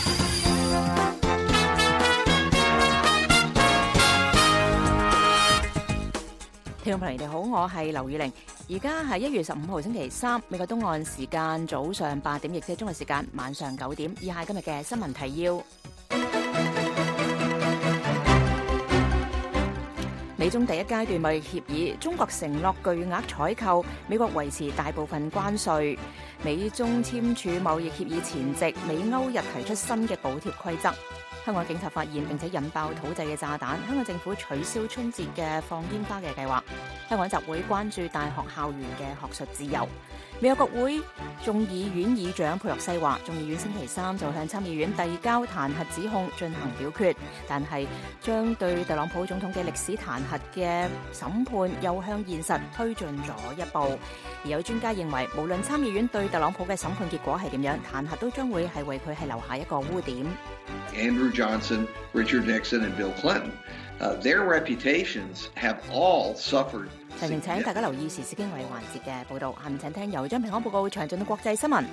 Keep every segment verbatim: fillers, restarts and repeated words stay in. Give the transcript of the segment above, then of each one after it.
聽眾朋友你好，我係劉宇玲，而家係一月十五號星期三，美國東岸時間早上八點，亦即係中國時間晚上九點。以下今日嘅新聞提要：美中第一階段貿易協議，中國承諾巨額採購，美國維持大部分關稅。美中簽署貿易協議前夕，美歐日提出新嘅補貼規則。香港警察發現並且引爆土製嘅炸彈，香港政府取消春節嘅放煙花嘅計劃。香港集會關注大學校園嘅學術自由。美國國會眾議院議長佩洛西話，眾議院星期三就向參議院遞交彈劾指控進行表決，但係將對特朗普總統嘅歷史彈劾嘅審判又向現實推進咗一步。而有專家認為，無論參議院對特朗普嘅審判結果係點樣，彈劾都將會係為佢係留下一個污點。 Andrew Johnson, Richard Nixon, and Bill Clinton, uh, their reputations have all suffered. 提醒請大家留意時事經緯環節嘅報導，下面請聽由張平安報告詳盡嘅國際新聞。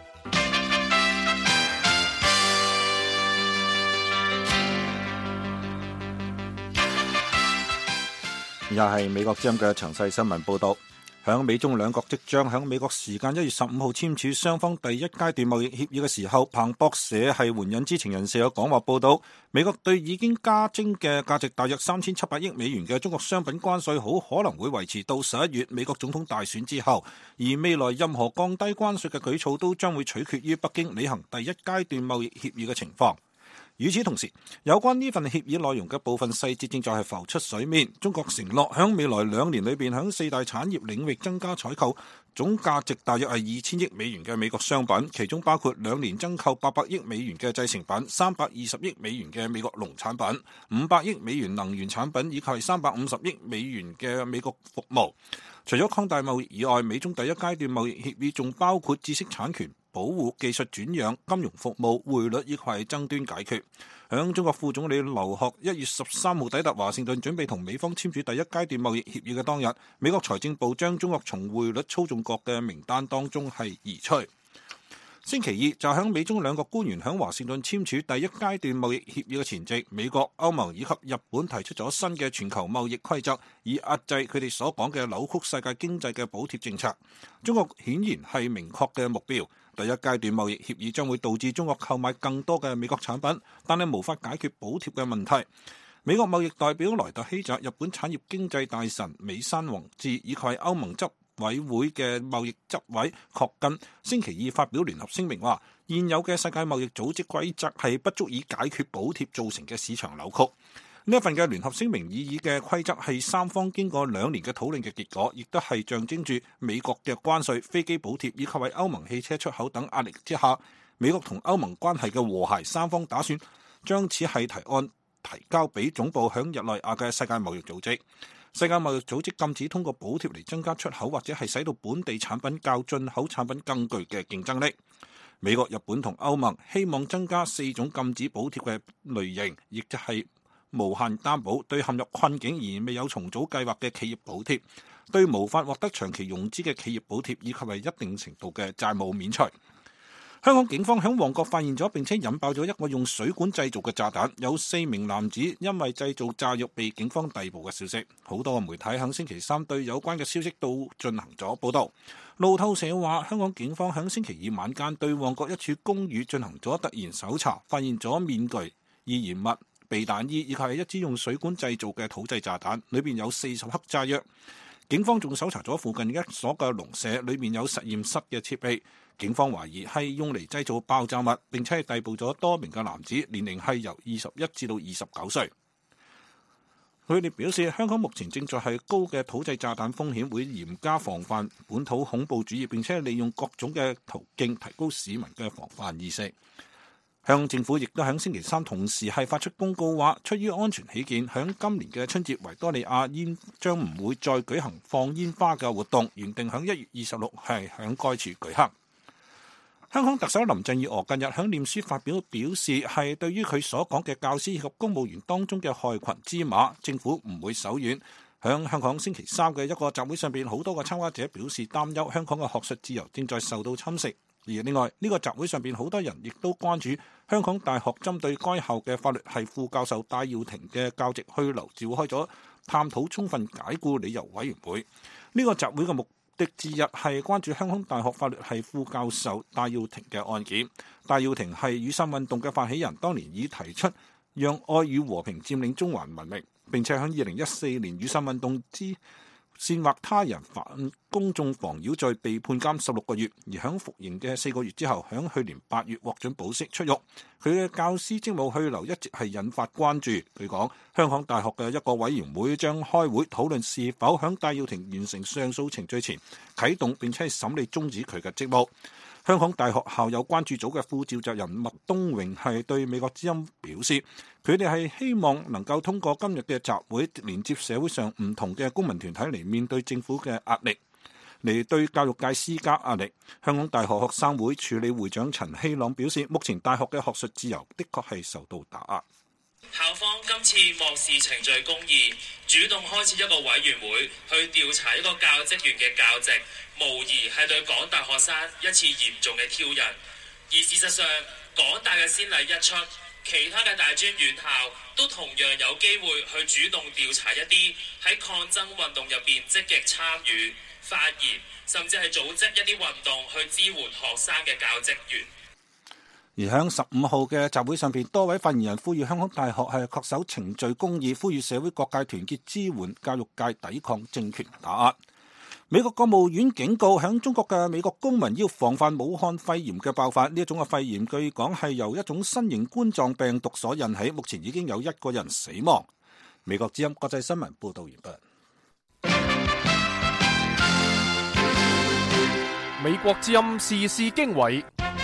又係美國之音嘅詳細新聞報導。響美中兩國即將響美國時間一月十五號簽署雙方第一階段貿易協議嘅時候，彭博社係援引知情人士有講話報道，美國對已經加徵嘅價值大約三千七百億美元嘅中國商品關稅，好可能會維持到十一月美國總統大選之後，而未來任何降低關稅嘅舉措都將會取決於北京履行第一階段貿易協議嘅情況。與此同時，有關呢份協議內容嘅部分細節正在係浮出水面。中國承諾響未來兩年裏邊響四大產業領域增加採購，總價值大約係二千億美元嘅美國商品，其中包括兩年增購八百億美元嘅製成品、三百二十億美元嘅美國農產品、五百億美元能源產品以及係三百五十億美元嘅美國服務。除咗擴大貿易以外，美中第一階段貿易協議仲包括知識產權保護、技術轉讓、金融服務、匯率以及係爭端解決。響中國副總理劉鶴一月十三號抵達華盛頓，準備同美方簽署第一階段貿易協議嘅當日，美國財政部將中國從匯率操縱國嘅名單當中係移除。星期二就響美中兩國官員響華盛頓簽署第一階段貿易協議嘅前夕，美國、歐盟以及日本提出咗新嘅全球貿易規則，以壓制佢哋所講嘅扭曲世界經濟嘅補貼政策。中國顯然係明確嘅目標。第一階段貿易協議將會導致中國購買更多嘅美國產品，但係無法解決補貼嘅問題。美國貿易代表萊特希澤、日本產業經濟大臣美山宏志以及歐盟執委會嘅貿易執委確根星期二發表聯合聲明，話現有嘅世界貿易組織規則係不足以解決補貼造成嘅市場扭曲。呢一份嘅聯合聲明擬議嘅規則係三方經過兩年嘅討論嘅結果，亦都係象徵住美國嘅關稅、飛機補貼以及喺歐盟汽車出口等壓力之下，美國同歐盟關係嘅和諧。三方打算將此係提案提交俾總部響日內瓦嘅世界貿易組織。世界貿易組織禁止通過補貼嚟增加出口，或者係使到本地產品較進口產品更具嘅競爭力。美國、日本同歐盟希望增加四種禁止補貼嘅類型，亦即係無限擔保、對陷入困境而未有重組計劃嘅企業補貼、對無法獲得長期融資嘅企業補貼，以及係一定程度嘅債務免除。香港警方喺旺角發現咗並且引爆咗一個用水管製造嘅炸彈，有四名男子因為製造炸藥被警方逮捕嘅消息。好多個媒體喺星期三對有關嘅消息都進行咗報道。路透社話，香港警方喺星期二晚間對旺角一處公寓進行咗突然搜查，發現咗面具、易燃物、避彈衣以及係一支用水管製造嘅土製炸彈，裏面有四十克炸藥。警方仲搜查咗附近一所嘅農舍，裏面有實驗室嘅設備。警方懷疑係用嚟製造爆炸物，並且係逮捕咗多名嘅男子，年齡係由二十一至到二十九歲。佢哋表示，香港目前正在係高嘅土製炸彈風險，會嚴加防範本土恐怖主義，並且利用各種嘅途徑提高市民嘅防範意識。香港政府亦都喺星期三同時係發出公告話，出於安全起見，響今年嘅春節維多利亞煙將唔會再舉行放煙花嘅活動，原定響一月二十六係響該處舉行。香港特首林鄭月娥近日響臉書發表表示，係對於佢所講嘅教師以及公務員當中嘅害群之馬，政府唔會手軟。響香港星期三嘅一個集會上邊，好多個參加者表示擔憂，香港嘅學術自由正在受到侵蝕。 而另外呢個集會上邊好多人亦都關注香港大學針對該校嘅法律系副教授戴耀廷嘅教職去留，召開咗探討充分解僱理由委員會。呢個集會嘅目的之一係關注香港大學法律系副教授戴耀廷嘅案件。戴耀廷係雨傘運動嘅發起人，當年已提出讓愛與和平佔領中環文明，並且喺二零一四年雨傘運動之煽惑他人犯公眾妨擾罪被判監十六個月，而響服刑嘅四個月之後，響去年八月獲准保釋出獄。佢嘅教師職務去留一直係引發關注。佢講，香港大學嘅一個委員會將開會討論是否響戴耀廷完成上訴程序前啟動並且係審理終止佢嘅職務。香港大學校友關注組嘅副召集人麥東榮係對美國之音表示，佢哋係希望能夠通過今日嘅集會，連接社會上唔同嘅公民團體嚟面對政府嘅壓力，嚟對教育界施加壓力。香港大學學生會處理會長陳希朗表示，目前大學嘅學術自由的確係受到打壓。 校方今次漠視程序公義，主動開設一個委員會去調查一個教職員嘅教職，無疑係對港大學生一次嚴重嘅挑釁。而事實上，港大嘅先例一出，其他嘅大專院校都同樣有機會去主動調查一啲喺抗爭運動入邊積極參與、發言，甚至係組織一啲運動去支援學生嘅教職員。 而喺十五號嘅集會上邊，多位發言人呼籲香港大學係恪守程序公義，呼籲社會各界團結支援教育界抵抗政權打壓。美國國務院警告，響中國嘅美國公民要防範武漢肺炎嘅爆發。呢一種嘅肺炎據講係由一種新型冠狀病毒所引起，目前已經有一個人死亡。美國之音國際新聞報道完畢。 美國之音時事經緯。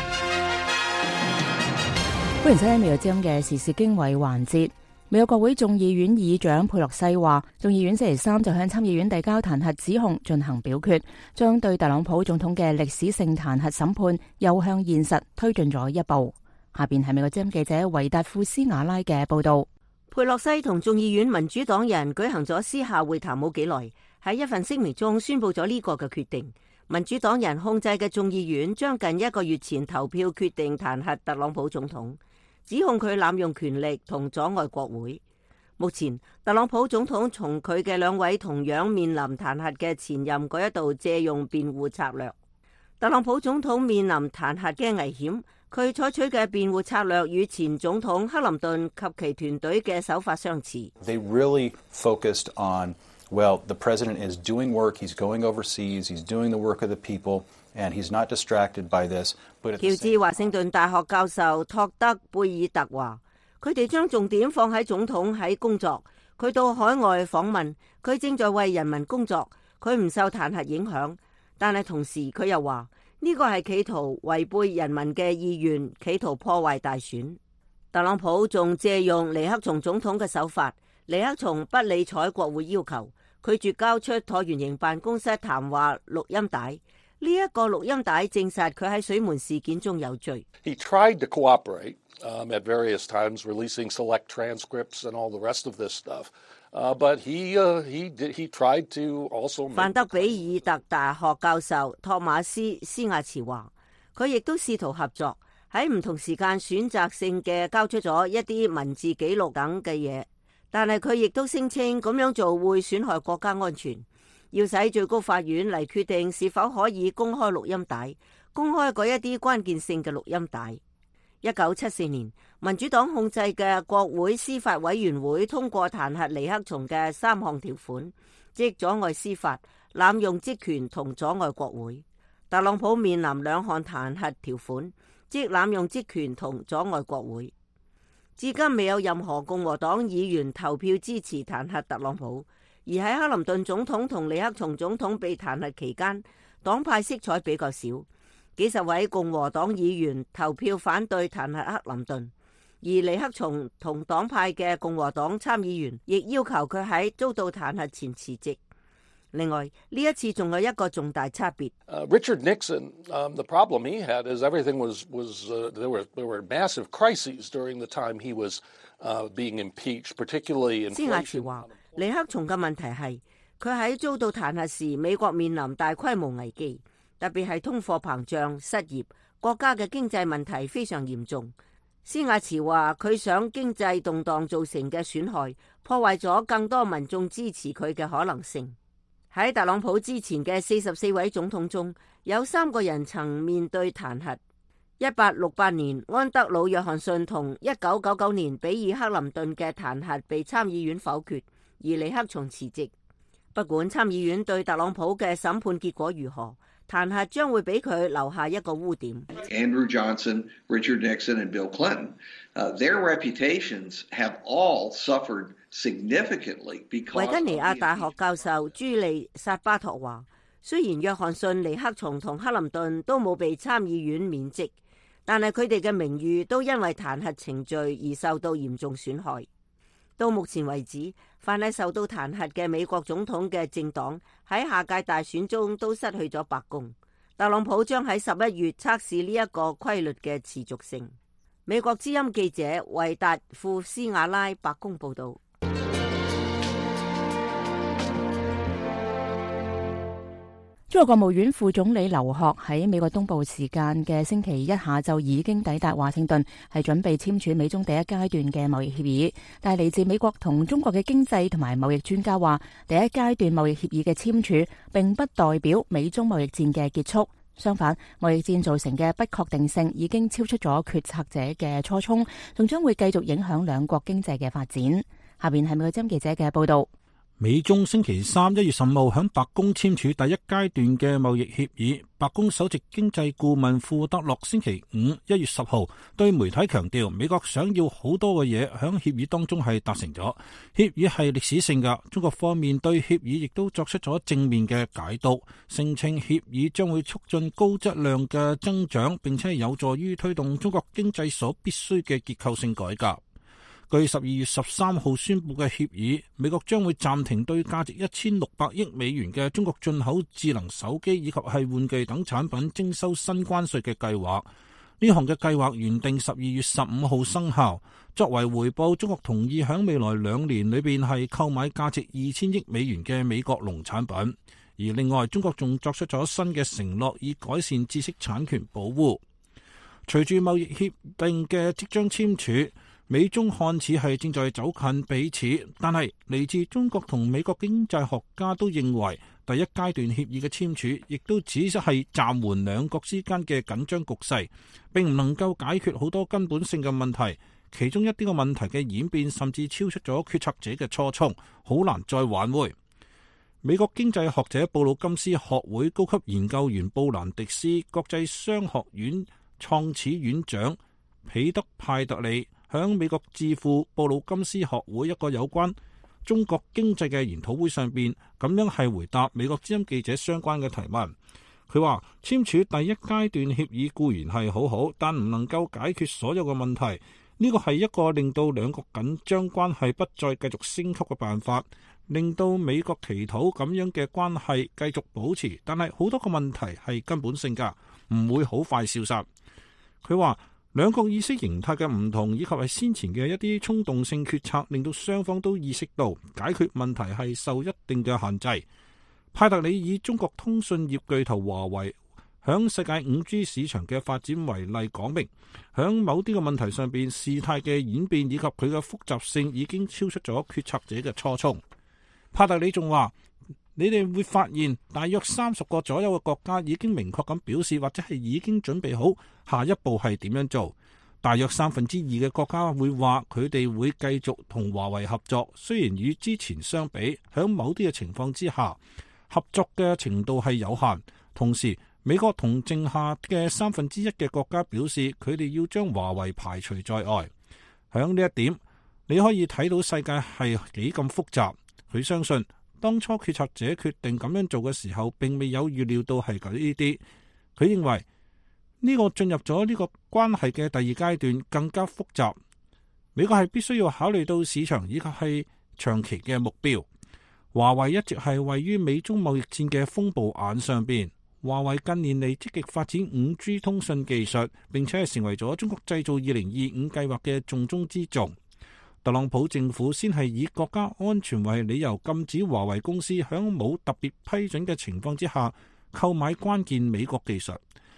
歡迎收聽美國之音嘅時事經緯環節。美國國會眾議院議長佩洛西話，眾議院星期三就向參議院遞交彈劾指控進行表決，將對特朗普總統嘅歷史性彈劾審判又向現實推進咗一步。下邊係美國之音記者維達富斯瓦拉嘅報道。 佩洛西同眾議院民主黨人舉行咗私下會談冇幾耐，喺一份聲明中宣布咗呢個嘅決定。民主黨人控制嘅眾議院將近一個月前投票決定彈劾特朗普總統，指控佢濫用權力同阻礙國會。目前特朗普總統從佢嘅兩位同樣面臨彈劾嘅前任嗰一度借用辯護策略。特朗普總統面臨彈劾嘅危險，佢採取嘅辯護策略與前總統克林頓及其團隊嘅手法相似。 They really focused on, well, the president is doing work, he's going overseas, he's doing the work of the people.And he's not distracted by this. 喬治華盛頓大學教授托德貝爾特話，佢哋將重點放喺總統喺工作，佢到海外訪問，佢正在為人民工作，佢唔受彈劾影響。但係同時佢又話，呢個係企圖違背人民嘅意願，企圖破壞大選。特朗普仲借用尼克松總統嘅手法，尼克松不理睬國會要求，拒絕交出橢圓形辦公室談話錄音帶。呢一個錄音帶證實佢喺水門事件中有罪。 He tried to cooperate um, at various times, releasing select transcripts and all the rest of this stuff. Uh, but he uh, he did he tried to also. 范德比爾特大學教授托馬斯斯亞茨話，佢亦都試圖合作，喺唔同時間選擇性嘅交出咗一啲文字記錄等嘅嘢，但係佢亦都聲稱咁樣做會損害國家安全。要使最高法院嚟決定是否可以公開錄音帶，公開嗰一啲關鍵性嘅錄音帶。一九七四年，民主黨控制嘅國會司法委員會通過彈劾尼克松嘅三項條款，即阻礙司法、濫用職權同阻礙國會。特朗普面臨兩項彈劾條款，即濫用職權同阻礙國會。至今未有任何共和黨議員投票支持彈劾特朗普。而喺克林頓總統同尼克松總統被彈劾期間，黨派色彩比較少，幾十位共和黨議員投票反對彈劾克林頓，而尼克松同黨派嘅共和黨參議員亦要求佢喺遭到彈劾前辭職。另外，呢一次仲有一個重大差別。 Uh, Richard Nixon, um, the problem he had is everything was was uh, there were there were massive crises during the time he was uh, being impeached, particularly in. 施亞茨話。尼克松嘅問題係佢喺遭到彈劾時，美國面臨大規模危機，特別係通貨膨脹、失業、 國家嘅經濟問題非常嚴重。施亞茨話佢想經濟動盪造成嘅損害破壞咗更多民眾支持佢嘅可能性。喺特朗普之前嘅四十四位總統中，有三個人曾面對彈劾。一八六八年安德魯約翰遜同一九九九年比爾克林頓嘅彈劾被參議院否決，而尼克松辭職。不管參議院對特朗普嘅審判結果如何，彈劾將會俾佢留下一個污點。 Andrew Johnson, Richard Nixon, and Bill Clinton, uh, their reputations have all suffered significantly because 維吉尼亞大學教授朱利薩巴托話，雖然約翰遜、尼克松同克林頓都冇被參議院免職，但係佢哋嘅名譽都因為彈劾程序而受到嚴重損害。到目前為止，凡係受到彈劾嘅美國總統嘅政黨喺下屆大選中都失去咗白宮。特朗普將喺十一月測試呢一個規律嘅持續性。美國之音記者維達庫斯瓦拉白宮報道。 中國國務院副總理劉鶴喺美國東部時間嘅星期一下晝已經抵達華盛頓，係準備簽署美中第一階段嘅貿易協議。但係嚟自美國同中國嘅經濟同埋貿易專家話，第一階段貿易協議嘅簽署並不代表美中貿易戰嘅結束。相反，貿易戰造成嘅不確定性已經超出咗決策者嘅初衷，仲將會繼續影響兩國經濟嘅發展。下邊係美國之音記者嘅報道。 美中星期三一月十五號喺白宮簽署第一階段嘅貿易協議。白宮首席經濟顧問庫德洛星期五一月十號對媒體強調，美國想要好多嘅嘢喺協議當中係達成咗，協議係歷史性㗎。中國方面對協議亦都作出咗正面嘅解讀，聲稱協議將會促進高質量嘅增長，並且有助於推動中國經濟所必須嘅結構性改革。據十二月十三號宣布嘅協議，美國將會暫停對價值一千六百億美元嘅中國進口智能手機以及係玩具等產品徵收新關稅嘅計劃。呢項嘅計劃原定十二月十五號生效，作為回報，中國同意喺未來兩年裏邊係購買價值二千億美元嘅美國農產品。而另外，中國仲作出咗新嘅承諾，以改善知識產權保護。隨住貿易協定嘅即將簽署，美中看似係正在走近彼此，但係嚟自中國同美國經濟學家都認為，第一階段協議嘅簽署亦都只係暫緩兩國之間嘅緊張局勢，並唔能夠解決好多根本性嘅問題。其中一啲個問題嘅演變甚至超出咗決策者嘅初衷，好難再挽回。美國經濟學者布魯金斯學會高級研究員布蘭迪斯、國際商學院創始院長彼得派特利響美國智庫布魯金斯學會一個有關中國經濟嘅研討會上邊，咁樣係回答美國之音記者相關嘅提問。佢話簽署第一階段協議固然係好好，但唔能夠解決所有嘅問題。呢個係一個令到兩國緊張關係不再繼續升級嘅辦法，令到美國祈禱咁樣嘅關係繼續保持。但係好多個問題係根本性噶，唔會好快消失。佢話，兩國意識形態嘅唔同，以及係先前嘅一啲衝動性決策，令到雙方都意識到解決問題係受一定嘅限制。派特里以中國通訊業巨頭華為響世界五 G 市場嘅發展為例，講明響某啲嘅問題上邊，事態嘅演變以及佢嘅複雜性已經超出咗決策者嘅初衷。派特里仲話，你哋會發現大約三十個左右嘅國家已經明確咁表示，或者係已經準備好下一步係點樣做。大約三分之二嘅國家會話佢哋會繼續同華為合作，雖然與之前相比，喺某啲嘅情況之下，合作嘅程度係有限。同時，美國同剩下嘅三分之一嘅國家表示，佢哋要將華為排除在外。喺呢一點，你可以睇到世界係幾咁複雜。佢相信，當初決策者決定咁樣做嘅時候，並未有預料到係咁呢啲。佢認為呢個進入咗呢個關係嘅第二階段更加複雜。美國係必須要考慮到市場以及係長期嘅目標。華為一直係位於美中貿易戰嘅風暴眼上邊。華為近年嚟積極發展五 G 通訊技術，並且係成為咗中國製造二零二五計劃嘅重中之重。特朗普政府先係以國家安全為理由，禁止華為公司響冇特別批准嘅情況之下購買關鍵美國技術。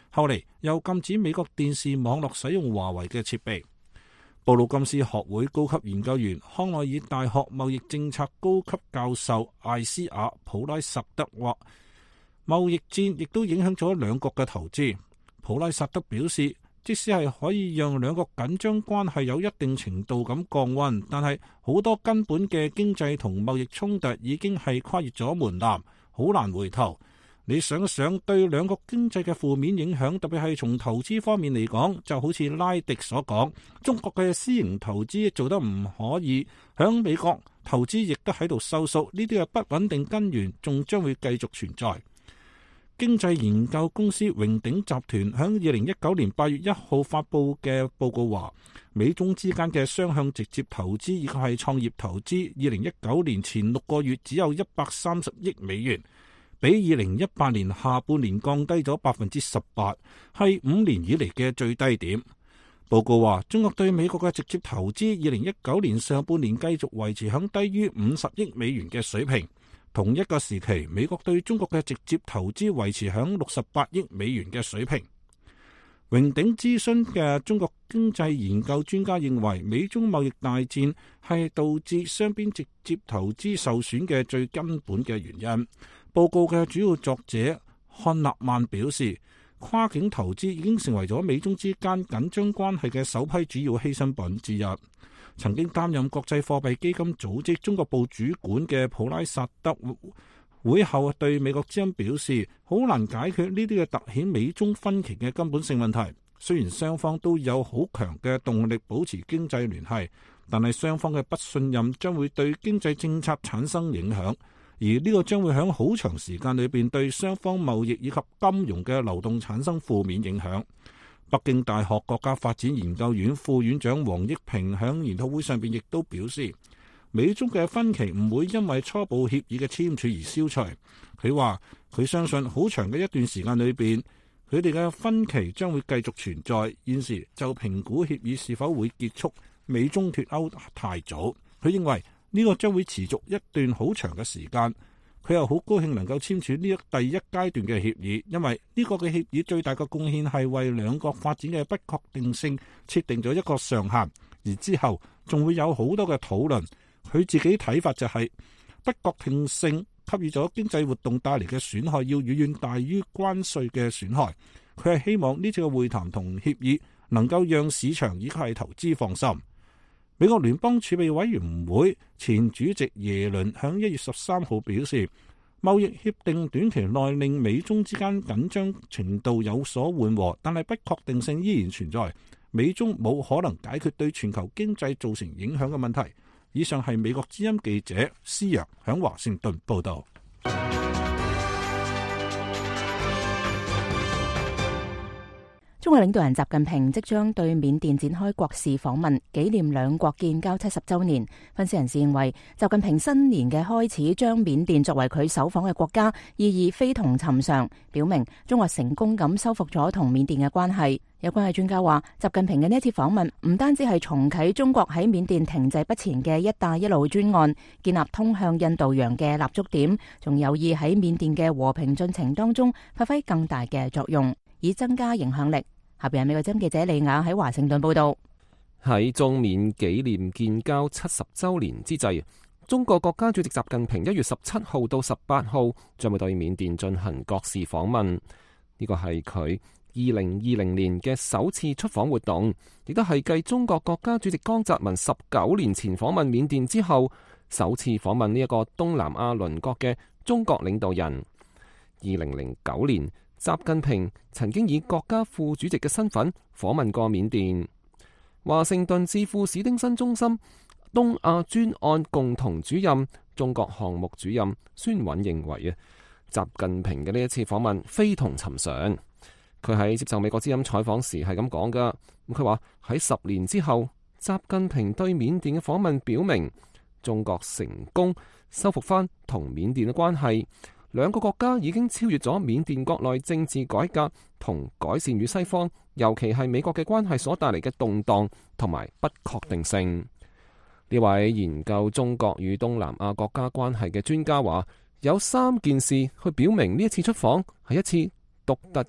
後嚟又禁止美國電視網絡使用華為嘅設備。布魯金斯學會高級研究員、康奈爾大學貿易政策高級教授艾斯亞普拉薩德話，貿易戰亦都影響咗兩國嘅投資。普拉薩德表示，即使係可以讓兩國緊張關係有一定程度咁降溫，但係好多根本嘅經濟同貿易衝突已經係跨越咗門檻，好難回頭。你想想對兩國經濟嘅負面影響，特別係從投資方面嚟講，就好似拉迪所講，中國嘅私營投資做得唔可以，響美國投資亦都喺度收縮，呢啲嘅不穩定根源仲將會繼續存在。經濟研究公司榮鼎集團響二零一九年八月一號發佈嘅報告話，美中之間嘅雙向直接投資以及係創業投資，二零一九年前六個月只有一百三十億美元，比二零一八年下半年降低咗百分之十八，係五年以嚟嘅最低點。報告話，中國對美國嘅直接投資，二零一九年上半年繼續維持響低於五十億美元嘅水平。同一個時期，美國對中國嘅直接投資維持響六十八億美元嘅水平。榮鼎諮詢嘅中國經濟研究專家認為，美中貿易大戰係導致雙邊直接投資受損嘅最根本嘅原因。報告嘅主要作者漢納曼表示，跨境投資已經成為咗美中之間緊張關係嘅首批主要犧牲品之一。曾經擔任國際貨幣基金組織中國部主管嘅普拉薩德會後對美國之音表示，好難解決呢啲嘅凸顯美中分歧嘅根本性問題。雖然雙方都有好強嘅動力保持經濟聯繫，但係雙方嘅不信任將會對經濟政策產生影響，而呢個將會喺好長時間裏邊對雙方貿易以及金融嘅流動產生負面影響。北京大學國家發展研究院副院長王益平喺研討會上邊亦都表示，美中嘅分歧唔會因為初步協議嘅簽署而消除。佢話佢相信好長嘅一段時間裏邊，佢哋嘅分歧將會繼續存在。現時就評估協議是否會結束，美中脫歐太早。佢認為呢個將會持續一段好長嘅時間。佢又好高興能夠簽署呢一第一階段嘅協議，因為呢個嘅協議最大嘅貢獻係為兩國發展嘅不確定性設定咗一個上限，而之後仲會有好多嘅討論。佢自己睇法就係、是、不確定性給予咗經濟活動帶嚟嘅損害要遠遠大於關稅嘅損害。佢係希望呢次嘅會談同協議能夠讓市場以及係投資放心。美國聯邦儲備委員會前主席耶倫響一月十三號表示，貿易協定短期內令美中之間緊張程度有所緩和，但係不確定性依然存在。美中冇可能解決對全球經濟造成影響嘅問題。以上係美國之音記者施陽響華盛頓報道。 中國領導人習近平即將對緬甸展開國事訪問，紀念兩國建交七十周年。分析人士認為，習近平新年嘅開始將緬甸作為佢首訪嘅國家，意義非同尋常，表明中國成功咁修復咗同緬甸嘅關係。有關係專家話，習近平嘅呢一次訪問唔單止係重啟中國喺緬甸停滯不前嘅一帶一路專案，建立通向印度洋嘅立足點，仲有意喺緬甸嘅和平進程當中發揮更大嘅作用，以增加影響力。下邊係美國之音記者李雅喺華盛頓報道。 喺中緬紀念建交七十周年之際，中國國家主席習近平一月十七號到十八號將會對緬甸進行國事訪問。呢個係佢二零二零年嘅首次出訪活動，亦都係繼中國國家主席江澤民十九年前訪問緬甸之後，首次訪問呢一個東南亞鄰國嘅中國領導人。二零零九年，習近平曾經以國家副主席嘅身份訪問過緬甸。華盛頓智庫史丁森中心東亞專案共同主任、中國項目主任孫允認為啊，習近平嘅呢一次訪問非同尋常。佢喺接受美國之音採訪時係咁講噶。咁佢話喺十年之後，習近平對緬甸嘅訪問表明，中國成功修復翻同緬甸嘅關係。兩個國家已經超越咗緬甸國內政治改革同改善與西方，尤其係美國嘅關係所帶嚟嘅動盪同埋不確定性。呢位研究中國與東南亞國家關係嘅專家話，有三件事去表明呢一次出訪係一次獨特嘅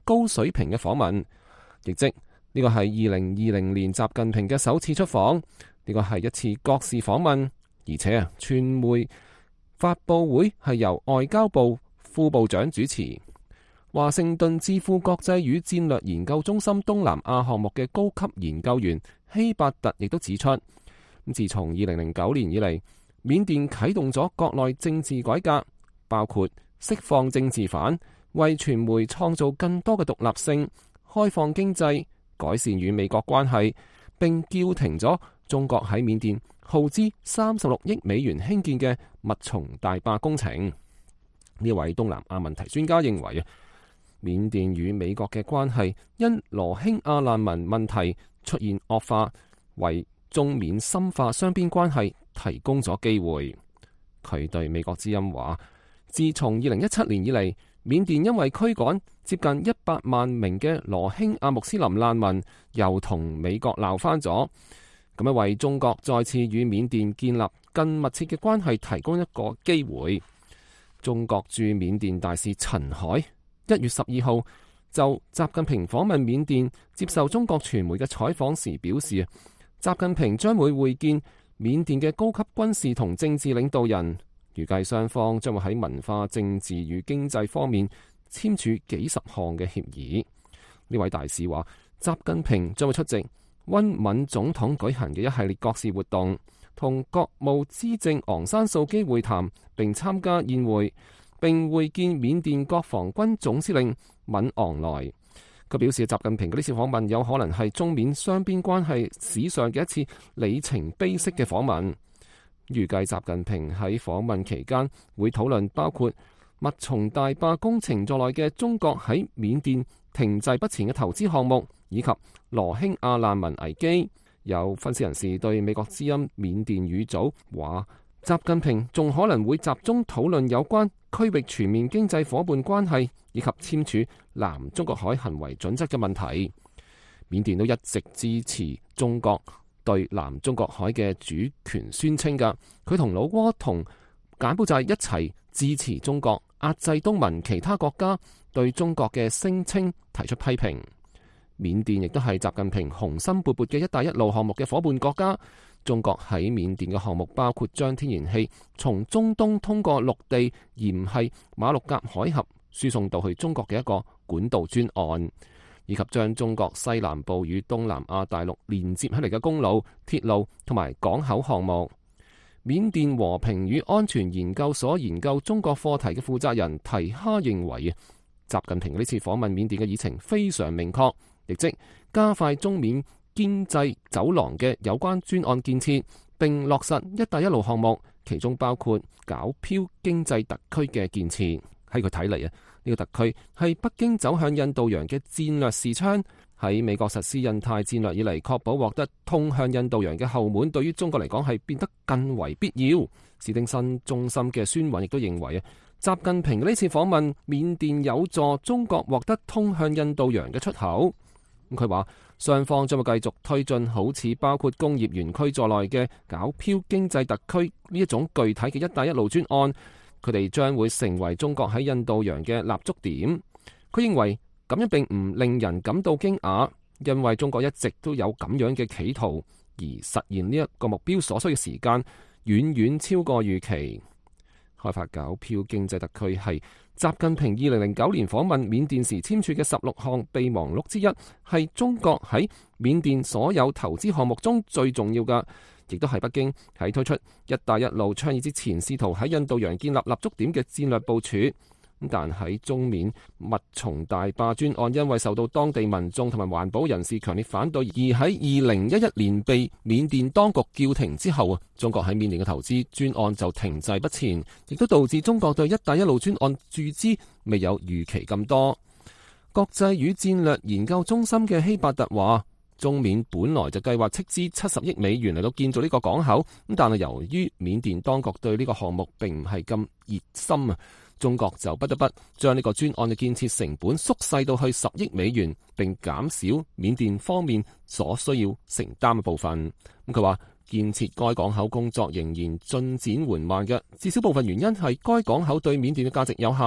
高水平嘅訪問，亦即呢個係二零二零年習近平嘅首次出訪，呢個係一次國事訪問，而且啊，傳媒發佈會係由外交部副部長主持。華盛頓智庫國際與戰略研究中心東南亞項目嘅高級研究員希伯特亦都指出，自從二零零九年以嚟，緬甸啟動咗國內政治改革，包括釋放政治犯、為傳媒創造更多嘅獨立性、開放經濟、改善與美國關係，並叫停咗中國喺緬甸耗資三十六億美元興建嘅密松大壩工程。呢位東南亞問題專家認為啊，緬甸與美國嘅關係因羅興亞難民問題出現惡化，為中緬深化雙邊關係提供咗機會。佢對美國之音話，自從二零一七年以嚟，緬甸因為驅趕接近一百萬名嘅羅興亞穆斯林難民，又同美國鬧翻咗，咁樣為中國再次與緬甸建立更密切嘅關係提供一個機會。中國駐緬甸大使陳海一月十二號就習近平訪問緬甸接受中國傳媒嘅採訪時表示，習近平將會會見緬甸嘅高級軍事同政治領導人，預計雙方將會喺文化、政治與經濟方面簽署幾十項嘅協議。呢位大使話，習近平將會出席溫敏總統舉行嘅一系列國事活動，同國務資政昂山素基會談並參加宴會，並會見緬甸國防軍總司令敏昂萊。佢表示，習近平嘅呢次訪問有可能係中緬雙邊關係史上嘅一次里程碑式嘅訪問。預計習近平喺訪問期間會討論包括密松大壩工程在內嘅中國喺緬甸停滯不前嘅投資項目，以及羅興亞難民危機。有分析人士對美國之音緬甸語組話，習近平仲可能會集中討論有關區域全面經濟夥伴關係以及簽署南中國海行為準則嘅問題。緬甸都一直支持中國對南中國海嘅主權宣稱㗎，佢同老撾同柬埔寨一齊支持中國壓制東盟其他國家對中國嘅聲稱提出批評。緬甸亦都係習近平雄心勃勃嘅一帶一路項目嘅夥伴國家。中國喺緬甸嘅項目包括將天然氣從中東通過陸地鹽係馬六甲海峽輸送到去中國嘅一個管道專案，以及將中國西南部與東南亞大陸連接起嚟嘅公路、鐵路同埋港口項目。緬甸和平與安全研究所研究中國課題嘅負責人提哈認為，習近平呢次訪問緬甸嘅議程非常明確，亦即加快中緬經濟走廊嘅有關專案建設，並落實一帶一路項目，其中包括皎漂經濟特區嘅建設。喺佢睇嚟啊，呢個特區係北京走向印度洋嘅戰略視窗，喺美國實施印太戰略以嚟，確保獲得通向印度洋嘅後門，對於中國嚟講係變得更為必要。史丁森中心嘅孫韻亦都認為啊，習近平呢次訪問緬甸有助中國獲得通向印度洋嘅出口。佢話雙方將會繼續推進好似包括工業園區在內嘅皎漂經濟特區呢一種具體嘅一帶一路專案，佢哋將會成為中國喺印度洋嘅立足點。佢認為咁樣並唔令人感到驚訝，因為中國一直都有咁樣嘅企圖，而實現呢一個目標所需嘅時間遠遠超過預期。開發皎漂經濟特區係習近平二零零九年訪問緬甸時簽署嘅十六項備忘錄之一，係中國喺緬甸所有投資項目中最重要嘅，亦都係北京喺推出一帶一路倡議之前試圖喺印度洋建立立足點嘅戰略部署。但喺中緬密松大壩專案因為受到當地民眾同埋環保人士強烈反對，而喺二零一一年被緬甸當局叫停之後啊，中國喺緬甸嘅投資專案就停滯不前，亦都導致中國對一帶一路專案注資未有預期咁多。國際與戰略研究中心嘅希伯特話，中緬本來就計劃斥資七十億美元嚟到建造呢個港口，咁但係由於緬甸當局對呢個項目並唔係咁熱心啊，中國就不得不將呢個專案嘅建設成本縮細到去十億美元，並減少緬甸方面所需要承擔嘅部分。咁佢話建設該港口工作仍然進展緩慢嘅，至少部分原因係該港口對緬甸嘅價值有限。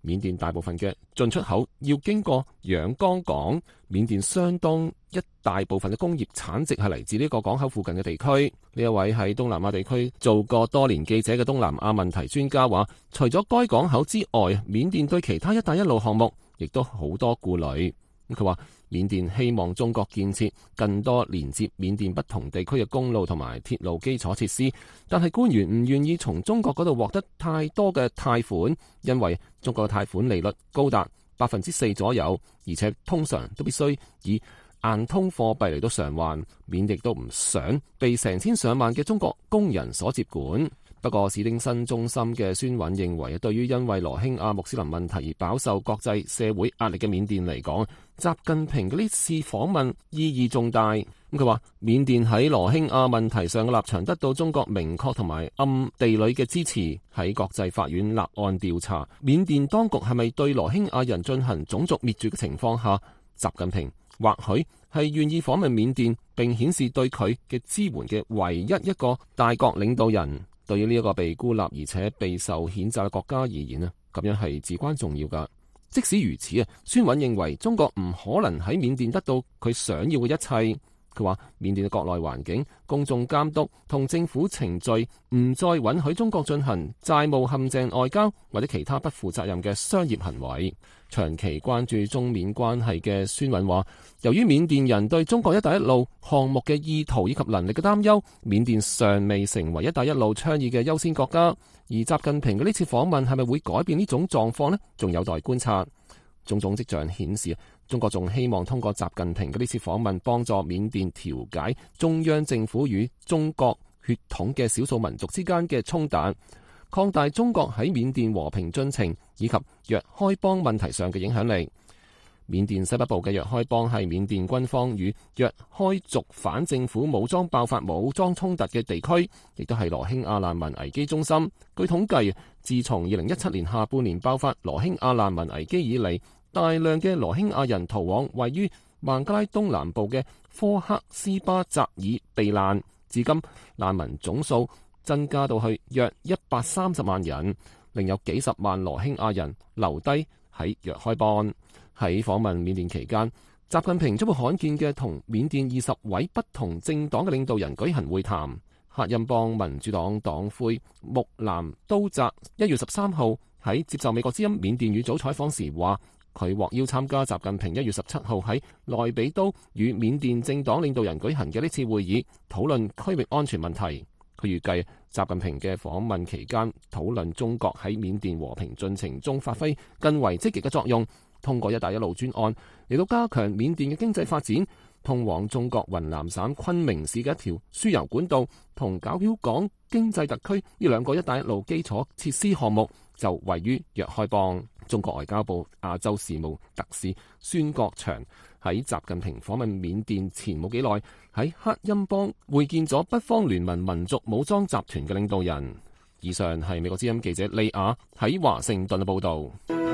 緬甸大部分嘅進出口要經過仰光港，緬甸相當一大部分嘅工業產值係嚟自呢個港口附近嘅地區。呢一位喺東南亞地區做過多年記者嘅東南亞問題專家話，除咗該港口之外，緬甸對其他一帶一路項目亦都好多顧慮。佢話緬甸希望中國建設更多連接緬甸不同地區嘅公路同埋鐵路基礎設施，但係官員唔願意從中國嗰度獲得太多嘅貸款，因為中國嘅貸款利率高達百分之四左右，而且通常都必須以硬通貨幣嚟到償還。緬甸都唔想被成千上萬嘅中國工人所接管。不過史丁森中心嘅孫韻認為，對於因為羅興亞穆斯林問題而飽受國際社會壓力嘅緬甸嚟講，習近平嘅呢次訪問意義重大。咁佢話，緬甸喺羅興亞問題上嘅立場得到中國明確同埋暗地裏嘅支持。喺國際法院立案調查緬甸當局係咪對羅興亞人進行種族滅絕嘅情況下，習近平或許係願意訪問緬甸並顯示對佢嘅支援嘅唯一一個大國領導人。對於呢一個被孤立而且備受譴責嘅國家而言啊，咁樣係至關重要噶。即使如此啊，孫韻認為中國唔可能喺緬甸得到佢想要嘅一切。佢話緬甸嘅國內環境、公眾監督同政府程序唔再允許中國進行債務陷阱外交或者其他不負責任嘅商業行為。長期關注中緬關係嘅孫韻話，由於緬甸人對中國一帶一路項目嘅意圖以及能力嘅擔憂，緬甸尚未成為一帶一路倡議嘅優先國家。而習近平嘅呢次訪問係咪會改變呢種狀況呢？仲有待觀察。種種跡象顯示，中國仲希望通過習近平嘅呢次訪問，幫助緬甸調解中央政府與中國血統嘅少數民族之間嘅衝突，擴大中國喺緬甸和平進程以及若開邦問題上嘅影響力。緬甸西北部嘅若開邦係緬甸軍方與若開族反政府武裝爆發武裝衝突嘅地區，亦都係羅興亞難民危機中心。據統計，自從二零一七年下半年爆發羅興亞難民危機以嚟，大量嘅羅興亞人逃往位於孟加拉東南部嘅科克斯巴扎爾避難，至今難民總數增加到去約一百三十萬人，另有幾十萬羅興亞人留低喺若開邦。喺訪問緬甸期間，習近平將會罕見嘅同緬甸二十位不同政黨嘅領導人舉行會談。克欽邦民主黨黨魁穆南都澤一月十三號喺接受美國之音緬甸語組採訪時話，佢獲邀參加習近平一月十七號喺內比都與緬甸政黨領導人舉行嘅呢次會議，討論區域安全問題。佢預計習近平嘅訪問期間討論中國喺緬甸和平進程中發揮更為積極嘅作用，通過一帶一路專案嚟到加強緬甸嘅經濟發展。通往中國雲南省昆明市嘅一條輸油管道同皎曉港經濟特區呢兩個一帶一路基礎設施項目就位於若開邦。中國外交部亞洲事務特使孫國祥喺習近平訪問緬甸前冇幾耐，喺克欽邦會見咗北方聯盟民族武裝集團嘅領導人。以上係美國之音記者利亞喺華盛頓嘅報導。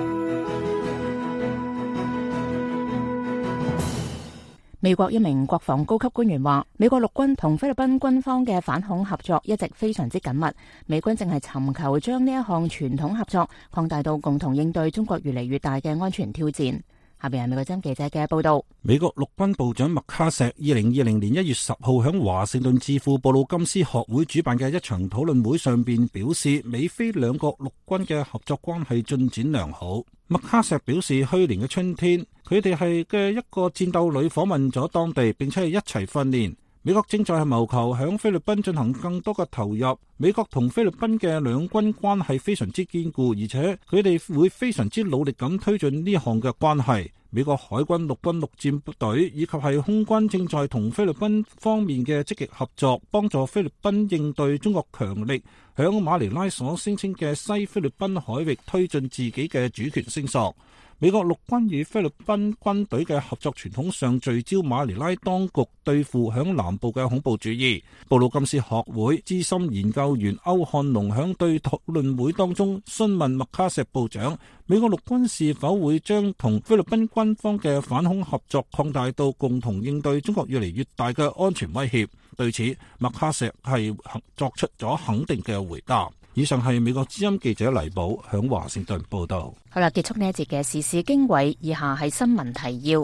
美國一名國防高級官員話，美國陸軍同菲律賓軍方嘅反恐合作一直非常之緊密，美軍正係尋求將呢一項傳統合作擴大到共同應對中國越嚟越大嘅安全挑戰。下邊係美國之音記者嘅報道。 美國陸軍部長麥卡錫二零二零年一月十號響華盛頓智庫布魯金斯學會主辦嘅一場討論會上邊表示，美菲兩國陸軍嘅合作關係進展良好。麥卡錫表示，去年嘅春天，佢哋係嘅一個戰鬥旅訪問咗當地，並且係一齊訓練。美國正在係謀求響菲律賓進行更多嘅投入。美國同菲律賓嘅兩軍關係非常之堅固，而且佢哋會非常之努力咁推進呢項嘅關係。美國海軍陸軍陸戰隊以及係空軍正在同菲律賓方面嘅積極合作，幫助菲律賓應對中國強力響馬尼拉所聲稱嘅西菲律賓海域推進自己嘅主權聲索。美國陸軍與菲律賓軍隊嘅合作傳統上聚焦馬尼拉當局對付響南部嘅恐怖主義。布魯金斯學會資深研究員歐漢龍響對討論會當中詢問麥卡錫部長，美國陸軍是否會將同菲律賓軍方嘅反恐合作擴大到共同應對中國越嚟越大嘅安全威脅。對此，麥卡錫係作出咗肯定嘅回答。而以上係美國之音記者黎寶響華盛頓報道。 好啦，結束呢一節嘅時事經緯，以下係新聞提要。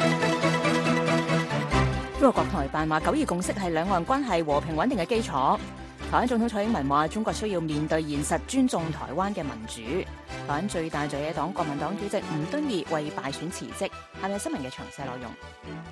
中國國台辦話九二共識係兩岸關係和平穩定嘅基礎。台灣總統蔡英文話中國需要面對現實，尊重台灣嘅民主。台灣最大在野黨國民黨主席吳敦義為敗選辭職。係咪新聞嘅詳細內容？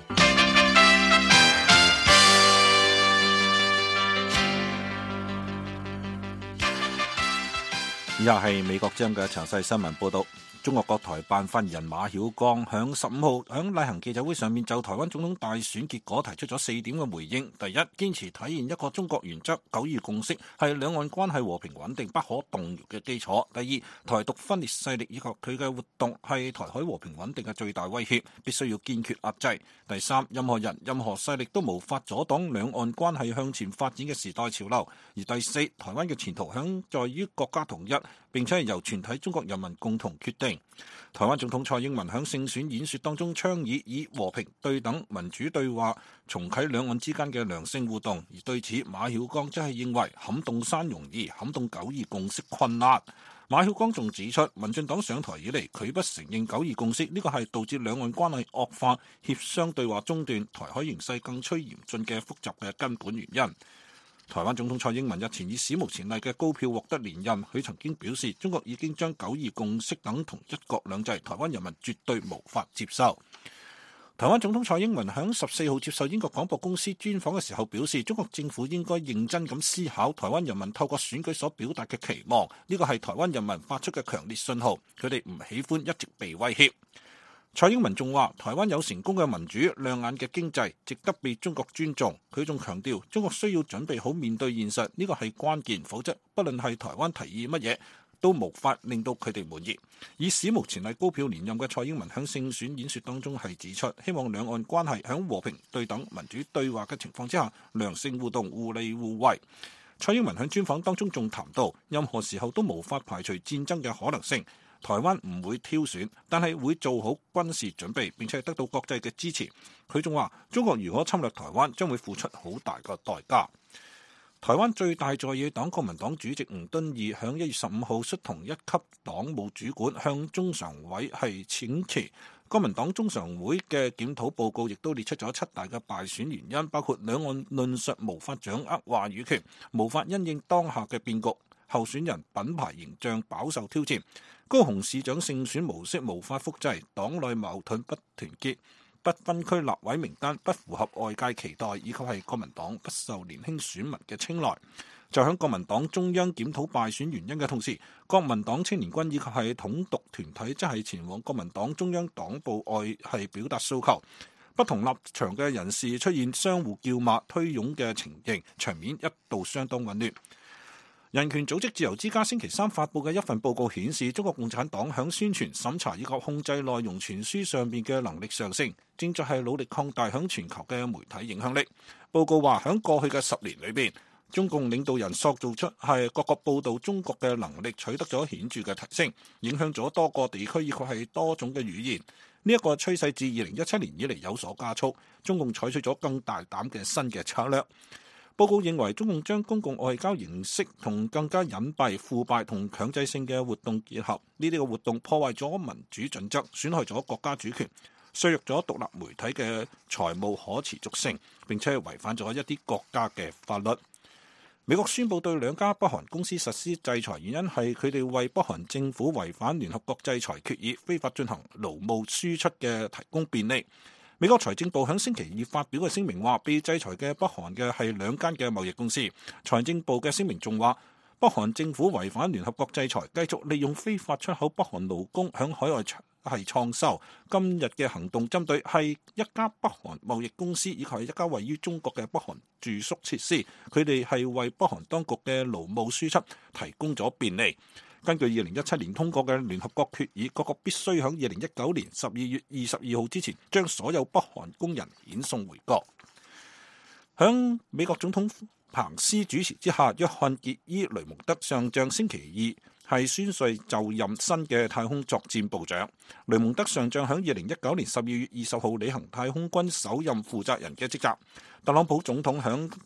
以下係美國之音嘅詳細新聞報道。中國國台辦發言人馬曉光響十五號響例行記者會上面就台灣總統大選結果提出咗四點嘅回應。第一，堅持體現一個中國原則，九二共識係兩岸關係和平穩定不可動搖嘅基礎。第二，台獨分裂勢力以及佢嘅活動係台海和平穩定嘅最大威脅，必須要堅決壓制。第三，任何人任何勢力都無法阻擋兩岸關係向前發展嘅時代潮流。而第四，台灣嘅前途響在於國家統一，並且係由全體中國人民共同決定。台灣總統蔡英文喺勝選演說當中倡議以和平、對等、民主對話重啟兩岸之間嘅良性互動，而對此馬曉光則係認為撼動山容易，撼動九二共識困難。馬曉光仲指出，民進黨上台以嚟拒不承認九二共識，呢個係導致兩岸關係惡化、協商對話中斷、台海形勢更趨嚴峻嘅複雜嘅根本原因。台灣總統蔡英文日前以史無前例嘅高票獲得連任，佢曾經表示中國已經將九二共識等同一國兩制，台灣人民絕對無法接受。台灣總統蔡英文喺十四號接受英國廣播公司專訪嘅時候表示，中國政府應該認真咁思考台灣人民透過選舉所表達嘅期望，呢個係台灣人民發出嘅強烈信號，佢哋唔喜歡一直被威脅。蔡英文仲話，台灣有成功嘅民主、亮眼嘅經濟，值得被中國尊重。佢仲強調，中國需要準備好面對現實，呢個係關鍵，否則不論係台灣提議乜嘢，都無法令到佢哋滿意。以史無前例高票連任嘅蔡英文喺勝選演說當中係指出，希望兩岸關係喺和平、對等、民主對話嘅情況之下，良性互動、互利互惠。蔡英文喺專訪當中仲談到，任何時候都無法排除戰爭嘅可能性。台灣唔會挑選，但係會做好軍事準備，並且得到國際嘅支持。佢仲話，中國如果侵略台灣，將會付出好大嘅代價。台灣最大在野黨國民黨主席吳敦義響一月十五號率同一級黨務主管向中常委係請辭。國民黨中常會嘅檢討報告亦都列出咗七大嘅敗選原因，包括兩岸論述無法掌握話語權，無法因應當下嘅變局，候選人品牌形象飽受挑戰，高雄市長勝選模式無法複製，黨內矛盾不團結，不分區立委名單不符合外界期待，以及係國民黨不受年輕選民嘅青睞。就喺國民黨中央檢討敗選原因嘅同時，國民黨青年軍以及係統獨團體則係前往國民黨中央黨部外係表達訴求。不同立場嘅人士出現相互叫罵推擁嘅情形，場面一度相當混亂。人權組織自由之家星期三發布嘅一份報告顯示，中國共產黨響宣傳、審查以及控制內容傳輸上面嘅能力上升，正在係努力擴大響全球嘅媒體影響力。報告話，響過去嘅十年裏邊，中共領導人塑造出係各個報導中國嘅能力取得咗顯著嘅提升，影響咗多個地區以及係多種嘅語言。呢、這、一個趨勢自二零一七年以嚟有所加速，中共採取咗更大膽嘅新嘅策略。報告認為，中共將公共外交形式同更加隱蔽、腐敗同強制性嘅活動結合，呢啲嘅活動破壞咗民主準則，損害咗國家主權，削弱咗獨立媒體嘅財務可持續性，並且係違反咗一啲國家嘅法律。美國宣布對兩家北韓公司實施制裁，原因係佢哋為北韓政府違反聯合國制裁決議、非法進行勞務輸出嘅提供便利。美國財政部喺星期二發表嘅聲明話，被制裁嘅北韓嘅係兩間嘅貿易公司。財政部嘅聲明仲話，北韓政府違反聯合國制裁，繼續利用非法出口北韓勞工響海外係創收。今日嘅行動針對係一家北韓貿易公司以及係一家位於中國嘅北韓住宿設施，佢哋係為北韓當局嘅勞務輸出提供咗便利。根據二零一七年通過嘅聯合國決議，各國必須喺二零一九年十二月二十二號之前將所有北韓工人遣送回國。響美國總統彭斯主持之下，約翰傑伊雷蒙德上將星期二係宣誓就任新嘅太空作戰部長。雷蒙德上將喺二零一九年十二月二十號履行太空軍首任負責人嘅職責。特朗普總統響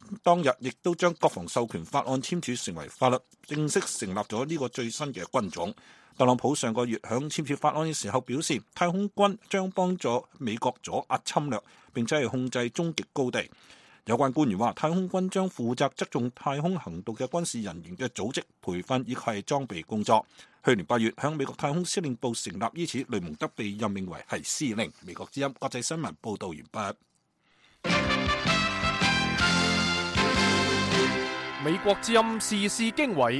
當日亦都將國防授權法案簽署成為法律，正式成立咗呢個最新嘅軍種。特朗普上個月響簽署法案嘅時候表示，太空軍將幫助美國阻壓侵略，並且係控制終極高地。有關官員話，太空軍將負責側重太空行動嘅軍事人員嘅組織、培訓以及係裝備工作。去年八月，響美國太空司令部成立，依此雷蒙德被任命為係司令。美國之音國際新聞報道完畢。 美國之音時事經緯，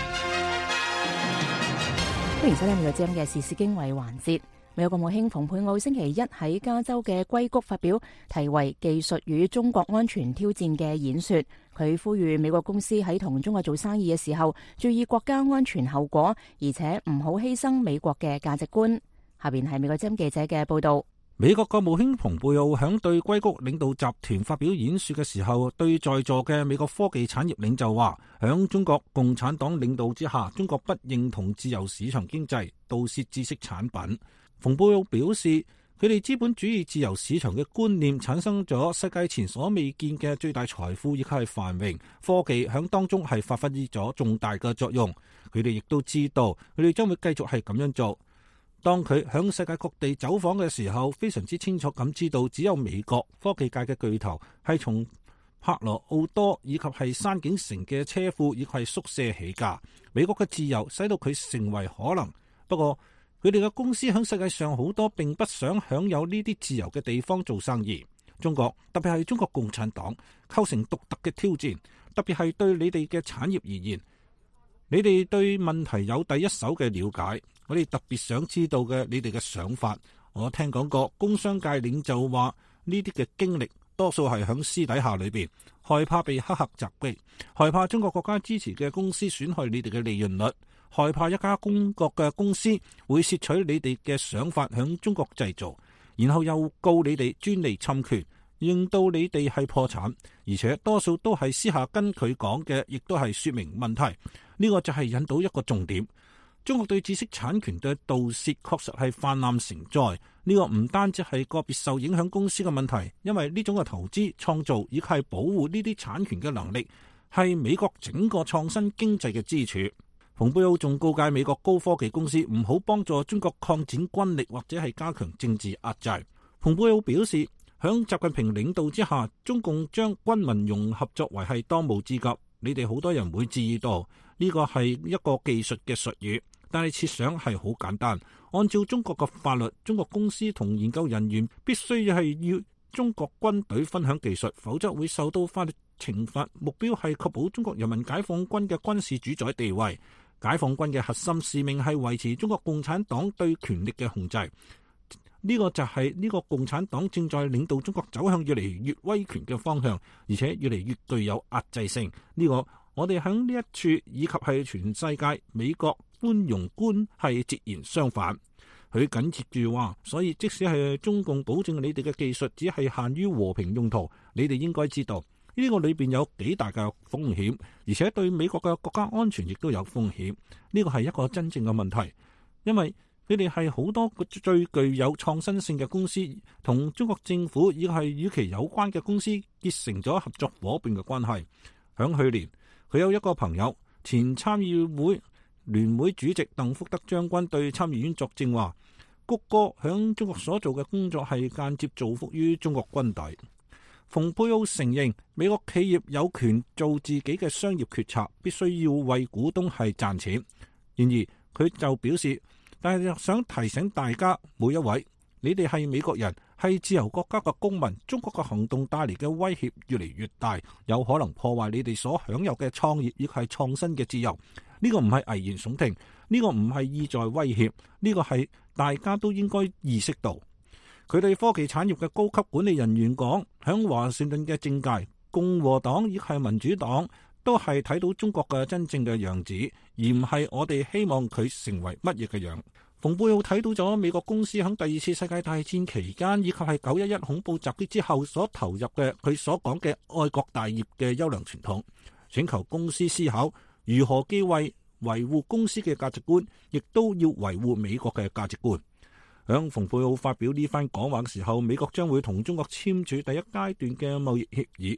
歡迎收聽美國之音嘅時事經緯環節。美國國務卿蓬佩奧星期一喺加州嘅硅谷發表題為《技術與中國安全挑戰》嘅演說，佢呼籲美國公司喺同中國做生意嘅時候注意國家安全後果，而且唔好犧牲美國嘅價值觀。下邊係美國之音記者嘅報道。 美國國務卿蓬佩奧響對硅谷領導集團發表演說嘅時候，對在座嘅美國科技產業領袖話，響中國共產黨領導之下，中國不認同自由市場經濟，盜竊知識產品。蓬佩奧表示，佢哋資本主義自由市場嘅觀念產生咗世界前所未見嘅最大財富，亦係繁榮，科技響當中係發揮咗重大嘅作用。佢哋亦都知道，佢哋將會繼續係咁樣做。當佢響世界各地走訪嘅時候，非常之清楚咁知道，只有美國科技界嘅巨頭係從帕羅奧多以及係山景城嘅車庫以及係宿舍起家。美國嘅自由使到佢成為可能，不過佢哋嘅公司響世界上好多並不想享有呢啲自由嘅地方做生意。中國特別係中國共產黨構成獨特嘅挑戰，特別係對你哋嘅產業而言，你哋對問題有第一手嘅了解。我哋特別想知道嘅你哋嘅想法。我聽講過工商界領袖話，呢啲嘅經歷多數係響私底下裏邊，害怕被黑客襲擊，害怕中國國家支持嘅公司損害你哋嘅利潤率，害怕一家中國嘅公司會竊取你哋嘅想法響中國製造，然後又告你哋專利侵權，令到你哋係破產，而且多數都係私下跟佢講嘅，亦都係說明問題。呢個就係引到一個重點。中國對知識產權嘅盜竊確實係泛濫成災，呢個唔單止係個別受影響公司嘅問題，因為呢種嘅投資、創造以及係保護呢啲產權嘅能力，係美國整個創新經濟嘅支柱。蓬佩奧仲告誡美國高科技公司唔好幫助中國擴展軍力或者係加強政治壓制。蓬佩奧表示，響習近平領導之下，中共將軍民融合作為係當務之急。你哋好多人會注意到呢個係一個技術嘅術語，但係設想係好簡單。按照中國嘅法律，中國公司同研究人員必須係要中國軍隊分享技術，否則會受到法律懲罰。目標係確保中國人民解放軍嘅軍事主宰地位。解放軍嘅核心使命係維持中國共產黨對權力嘅控制。呢個就係呢個共產黨正在領導中國走向越嚟越威權嘅方向，而且越嚟越具有壓制性。呢個我哋喺呢一處以及係全世界，美國寬容觀係截然相反。佢緊接住話，所以即使係中共保證你哋嘅技術只係限於和平用途，你哋應該知道呢個裏邊有幾大嘅風險，而且對美國嘅國家安全亦都有風險。呢個係一個真正嘅問題，因為佢哋係好多最具有創新性嘅公司，同中國政府亦係與其有關嘅公司結成咗合作夥伴嘅關係。響去年，佢有一個朋友，前參議會聯會主席鄧福德將軍對參議院作證話，谷歌響中國所做嘅工作係間接造福於中國軍隊。蓬佩奧承認美國企業有權做自己嘅商業決策，必須要為股東係賺錢。然而佢就表示，但係想提醒大家每一位，你哋係美國人，係自由國家嘅公民。中國嘅行動帶嚟嘅威脅越嚟越大，有可能破壞你哋所享有嘅創業亦係創新嘅自由。呢個唔係危言聳聽，呢個唔係意在威脅，呢個係大家都應該意識到。佢對科技產業嘅高級管理人員講，響華盛頓嘅政界，共和黨亦係民主黨都係睇到中國嘅真正嘅樣子，而唔係我哋希望佢成為乜嘢嘅樣。蓬佩奧睇到咗美國公司喺第二次世界大戰期間以及係九一一恐怖襲擊之後所投入嘅佢所講嘅愛國大業嘅優良傳統，請求公司思考如何既為維護公司嘅價值觀，亦都要維護美國嘅價值觀。響蓬佩奧發表呢番講話嘅時候，美國將會同中國簽署第一階段嘅貿易協議。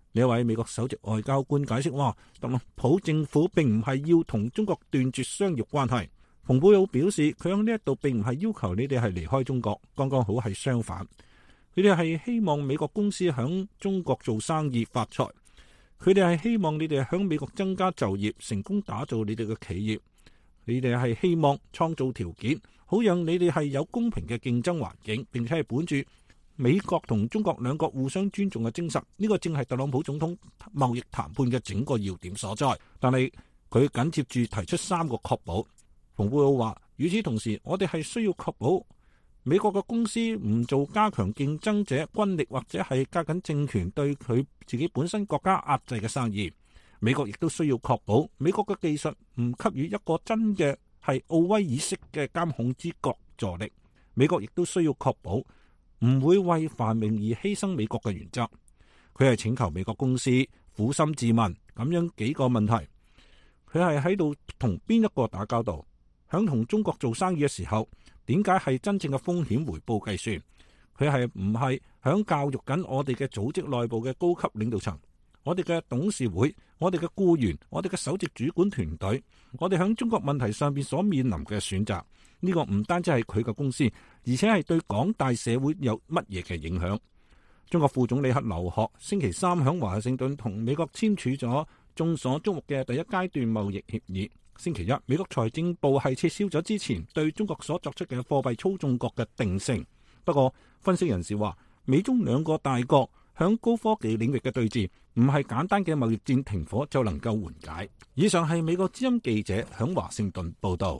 呢一位美國首席外交官解釋話，特朗普政府並唔係要同中國斷絕商業關係。蓬佩奧表示，佢喺呢一度並唔係要求你哋係離開中國，剛剛好係相反。佢哋係希望美國公司響中國做生意發財，佢哋係希望你哋響美國增加就業，成功打造你哋嘅企業。你哋係希望創造條件，好讓你哋係有公平嘅競爭環境，並且係本住美國同中國兩國互相尊重嘅精神。呢個正係特朗普總統貿易談判嘅整個要點所在。但係佢緊接住提出三個確保。蓬佩奧話，與此同時，我哋係需要確保美國嘅公司唔做加強競爭者軍力或者係加緊政權對佢自己本身國家壓制嘅生意。美國亦都需要確保美國嘅技術唔給予一個真嘅係奧威爾式嘅監控之角助力。美國亦都需要確保唔會為繁榮而犧牲美國嘅原則。佢係請求美國公司苦心自問咁樣幾個問題：佢係喺度同邊一個打交道？響同中國做生意嘅時候，點解係真正嘅風險回報計算？佢係唔係響教育緊我哋嘅組織內部嘅高級領導層？我哋嘅董事會、我哋嘅僱員、我哋嘅首席主管團隊，我哋響中國問題上邊所面臨嘅選擇，呢個唔單止係佢嘅公司，而且係對廣大社會有乜嘢嘅影響？中國副總理克劉鶴星期三響華盛頓同美國簽署咗眾所矚目嘅第一階段貿易協議。星期一，美國財政部係撤銷咗之前對中國所作出嘅貨幣操縱國嘅定性。不過，分析人士話，美中兩個大國響高科技領域嘅對峙，唔係簡單嘅貿易戰停火就能夠緩解。以上係美國之音記者響華盛頓報道。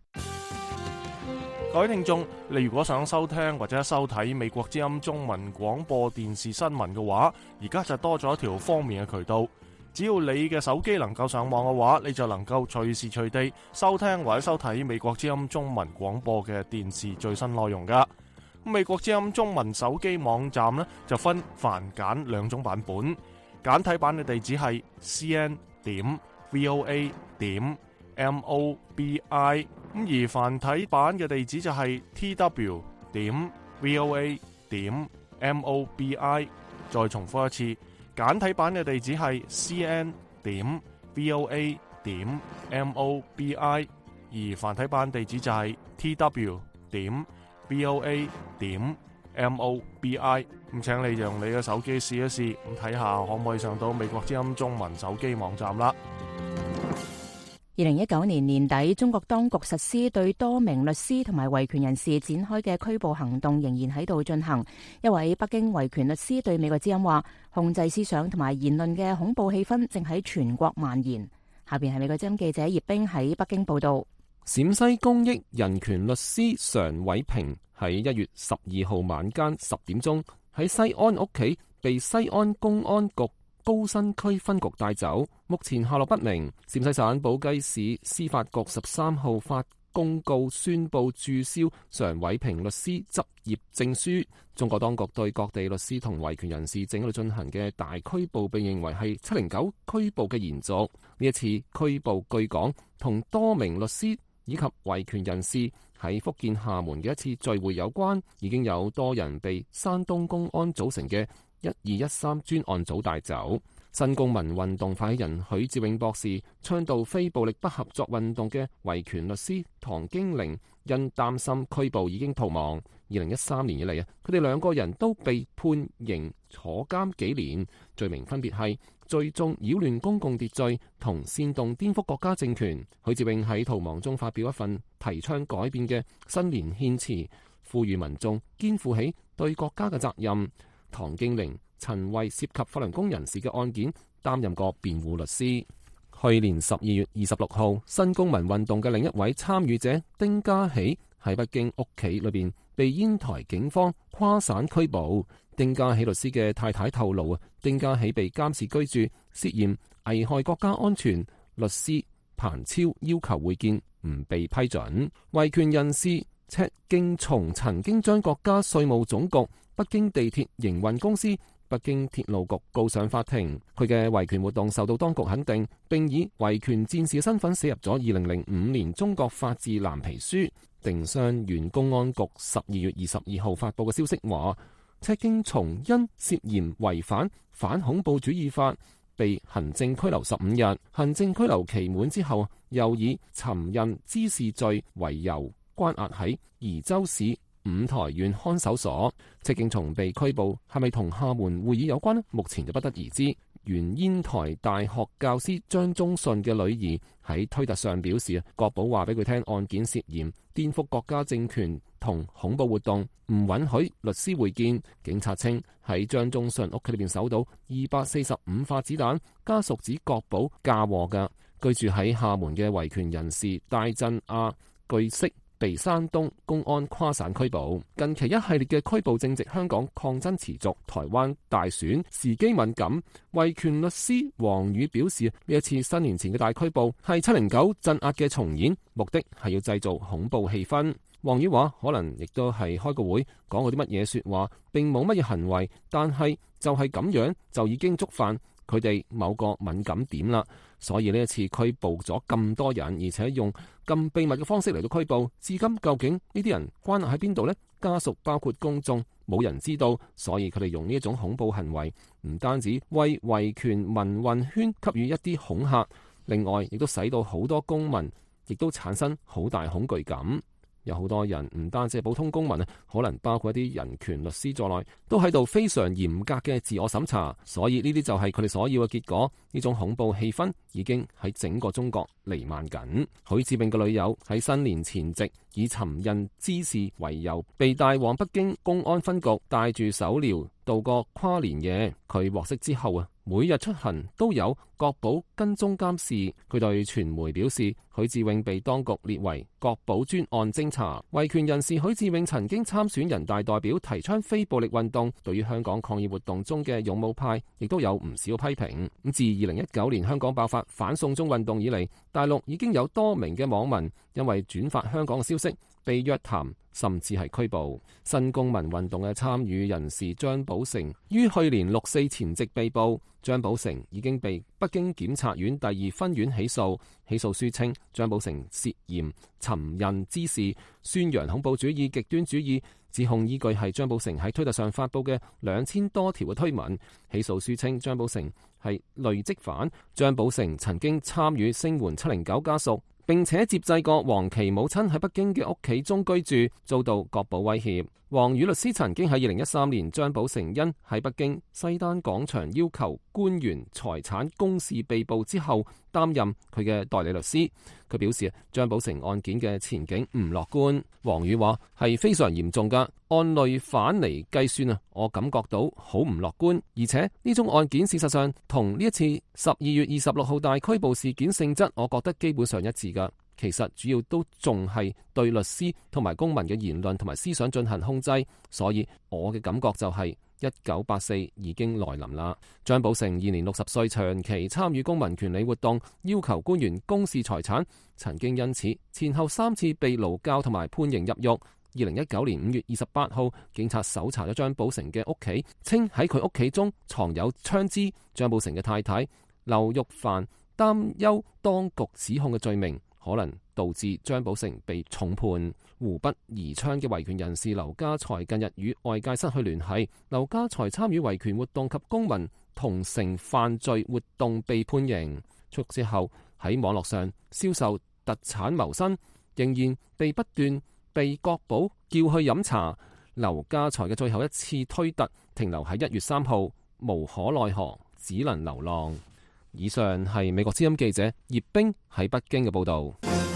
各位聽眾，你如果想收聽或者收睇美國之音中文廣播電視新聞嘅話，而家就多咗一條方便嘅渠道。只要你嘅手機能夠上網嘅話，你就能夠隨時隨地收聽或者收睇美國之音中文廣播嘅電視最新內容噶。美國之音中文手機網站呢，就分繁簡兩種版本，簡體版嘅地址係 c n 點 v o a 點 m o b i， 咁而繁體版嘅地址就係 t w 點 v o a 點 m o b i。 再重複一次，簡體版嘅地址係 c n 點 v o a 點 m o b i， 而繁體版地址就係 t w 點 v o a 點 m o b i。 咁請你用你嘅手機試一試，咁睇下可唔可以上到美國之音中文手機網站啦。 二零一九年年底，中國當局實施對多名律師同埋維權人士展開嘅拘捕行動仍然喺度進行。一位北京維權律師對美國之音話，控制思想同埋言論嘅恐怖氣氛正喺全國蔓延。下邊係美國之音記者葉冰喺北京報道。 陝西公益人權律師常偉平喺一月十二號晚間十點鐘喺西安屋企被西安公安局高新區分局帶走，目前下落不明。陝西省寶雞市司法局十三號發公告宣布註銷常偉平律師執業證書。中國當局對各地律師同維權人士正喺度進行嘅大拘捕，被認為係七零九拘捕嘅延續。呢一次拘捕據講同多名律師以及維權人士喺福建廈門嘅一次聚會有關，已經有多人被山東公安組成嘅一二一三專案組帶走。新公民運動發起人許志永博士倡導非暴力不合作運動嘅維權律師唐經玲因擔心拘捕已經逃亡。二零一三年以嚟啊，佢哋兩個人都被判刑坐監幾年，罪名分別係聚眾擾亂公共秩序同煽動顛覆國家政權。許志永喺逃亡中發表一份提倡改變嘅新年獻詞，呼籲民眾肩負起對國家嘅責任。唐經玲曾為涉及法輪功人士嘅案件擔任過辯護律師。去年十二月二十六號，新公民運動嘅另一位參與者丁家喜喺北京屋企裏邊被煙台警方跨省拘捕。丁家喜律師嘅太太透露啊，丁家喜被監視居住，涉嫌危害國家安全。律師彭超要求會見，唔被批准。維權人士赤敬松曾經將國家稅務總局、北京地鐵營運公司、北京鐵路局告上法庭。佢嘅維權活動受到當局肯定，並以維權戰士身份寫入咗二零零五年中國法治藍皮書。定襄縣公安局十二月二十二號發佈嘅消息話， 赤敬松因涉嫌違反反恐怖主義法被行政拘留十五日，行政拘留期滿之後，又以尋釁滋事罪為由關押喺宜州市五台縣看守所。赤敬松被拘捕係咪同廈門會議有關呢？目前就不得而知。原煙台大學教師張忠信嘅女兒喺推特上表示，國保話俾佢聽，案件涉嫌顛覆國家政權同恐怖活動，唔允許律師會見。警察稱喺張忠信屋企裏邊搜到二百四十五發子彈，家屬指國保嫁禍噶。居住喺廈門嘅維權人士戴振亞據悉被山東公安跨省拘捕。近期一系列嘅拘捕正值香港抗爭持續，台灣大選時機敏感。維權律師黃宇表示，呢一次新年前嘅大拘捕係七零九鎮壓嘅重演，目的係要製造恐怖氣氛。黃宇話可能亦都係開個會講過啲乜嘢說話，並冇乜嘢行為，但係就係咁樣就已經觸犯佢哋某個敏感點啦。所以呢一次拘捕咗咁多人，而且用咁秘密嘅方式嚟到拘捕，至今究竟呢啲人關押喺邊度呢？家屬包括公眾冇人知道，所以佢哋用呢一種恐怖行為，唔單止為維權民運圈給予一啲恐嚇，另外亦都使到好多公民亦都產生好大恐懼感。有好多人唔單止係普通公民啊，可能包括一啲人權律師在內，都喺度非常嚴格嘅自我審查，所以呢啲就係佢哋所要嘅結果。呢種恐怖氣氛已經喺整個中國彌漫緊。許志永嘅女友喺新年前夕以尋釁滋事為由，被帶往北京公安分局，帶住手鐐度過跨年夜。佢獲釋之後啊，每日出行都有國保跟蹤監視。佢對傳媒表示，許志永被當局列為國保專案偵查。維權人士許志永曾經參選人大代表，提倡非暴力運動，對於香港抗議活動中嘅勇武派亦都有唔少批評。咁自二零一九年香港爆發反送中運動以嚟，大陸已經有多名嘅網民因為轉發香港嘅消息被約談，甚至係拘捕。新公民運動嘅參與人士張寶成於去年六四前夕被捕。張寶成已經被北京檢察院第二分院起訴。起訴書稱張寶成涉嫌尋釁滋事、宣揚恐怖主義、極端主義。指控依據係張寶成喺推特上發布嘅兩千多條嘅推文。起訴書稱張寶成係累積犯。張寶成曾經參與聲援七零九家屬，並且接濟過黃琦母親喺北京嘅屋企中居住，遭到國保威脅。黃宇律師曾經喺二零一三年張寶成因喺北京西單廣場要求官員財產公示被捕之後，擔任佢嘅代理律師。佢表示張寶成案件嘅前景唔樂觀。黃宇話係非常嚴重噶，按累犯嚟計算啊，我感覺到好唔樂觀。而且呢宗案件事實上同呢一次十二月二十六號大拘捕事件性質，我覺得基本上一致噶。其實主要都仲係對律師同埋公民嘅言論同埋思想進行控制，所以我嘅感覺就係一九八四已經來臨啦。張寶成現年六十歲，長期參與公民權利活動，要求官員公示財產，曾經因此前後三次被勞教同埋判刑入獄。二零一九年五月二十八號，警察搜查咗張寶成嘅屋企，稱喺佢屋企中藏有槍支。張寶成嘅太太劉玉凡擔憂當局指控嘅罪名可能導致張寶成被重判。湖北宜昌嘅維權人士劉家財近日與外界失去聯繫。劉家財參與維權活動及公民同城犯罪活動被判刑，出獄之後喺網絡上銷售特產謀生，仍然被不斷被國保叫去飲茶。劉家財嘅最後一次推特停留喺一月三號，無可奈何，只能流浪。以上係美國之音記者葉冰喺北京嘅報道。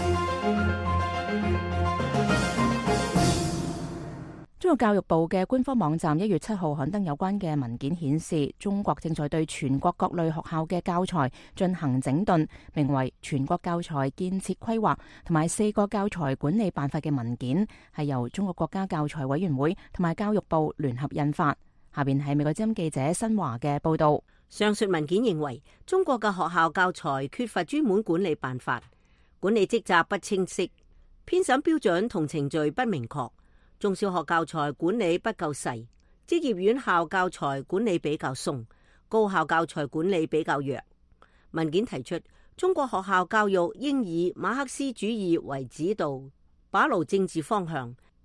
中國教育部嘅官方網站一月七號刊登有關嘅文件顯示，中國正在對全國各類學校嘅教材進行整頓，名為《全國教材建設規劃》同埋四個教材管理辦法嘅文件，係由中國國家教材委員會同埋教育部聯合印發。下邊係美國之音記者新華嘅報道。 上述文件認為，中國嘅學校教材缺乏專門管理辦法，管理職責不清晰，編審標準同程序不明確，中小學教材管理不夠細，職業院校教材管理比較鬆，高校教材管理比較弱。文件提出，中國學校教育應以馬克思主義為指導，把牢政治方向，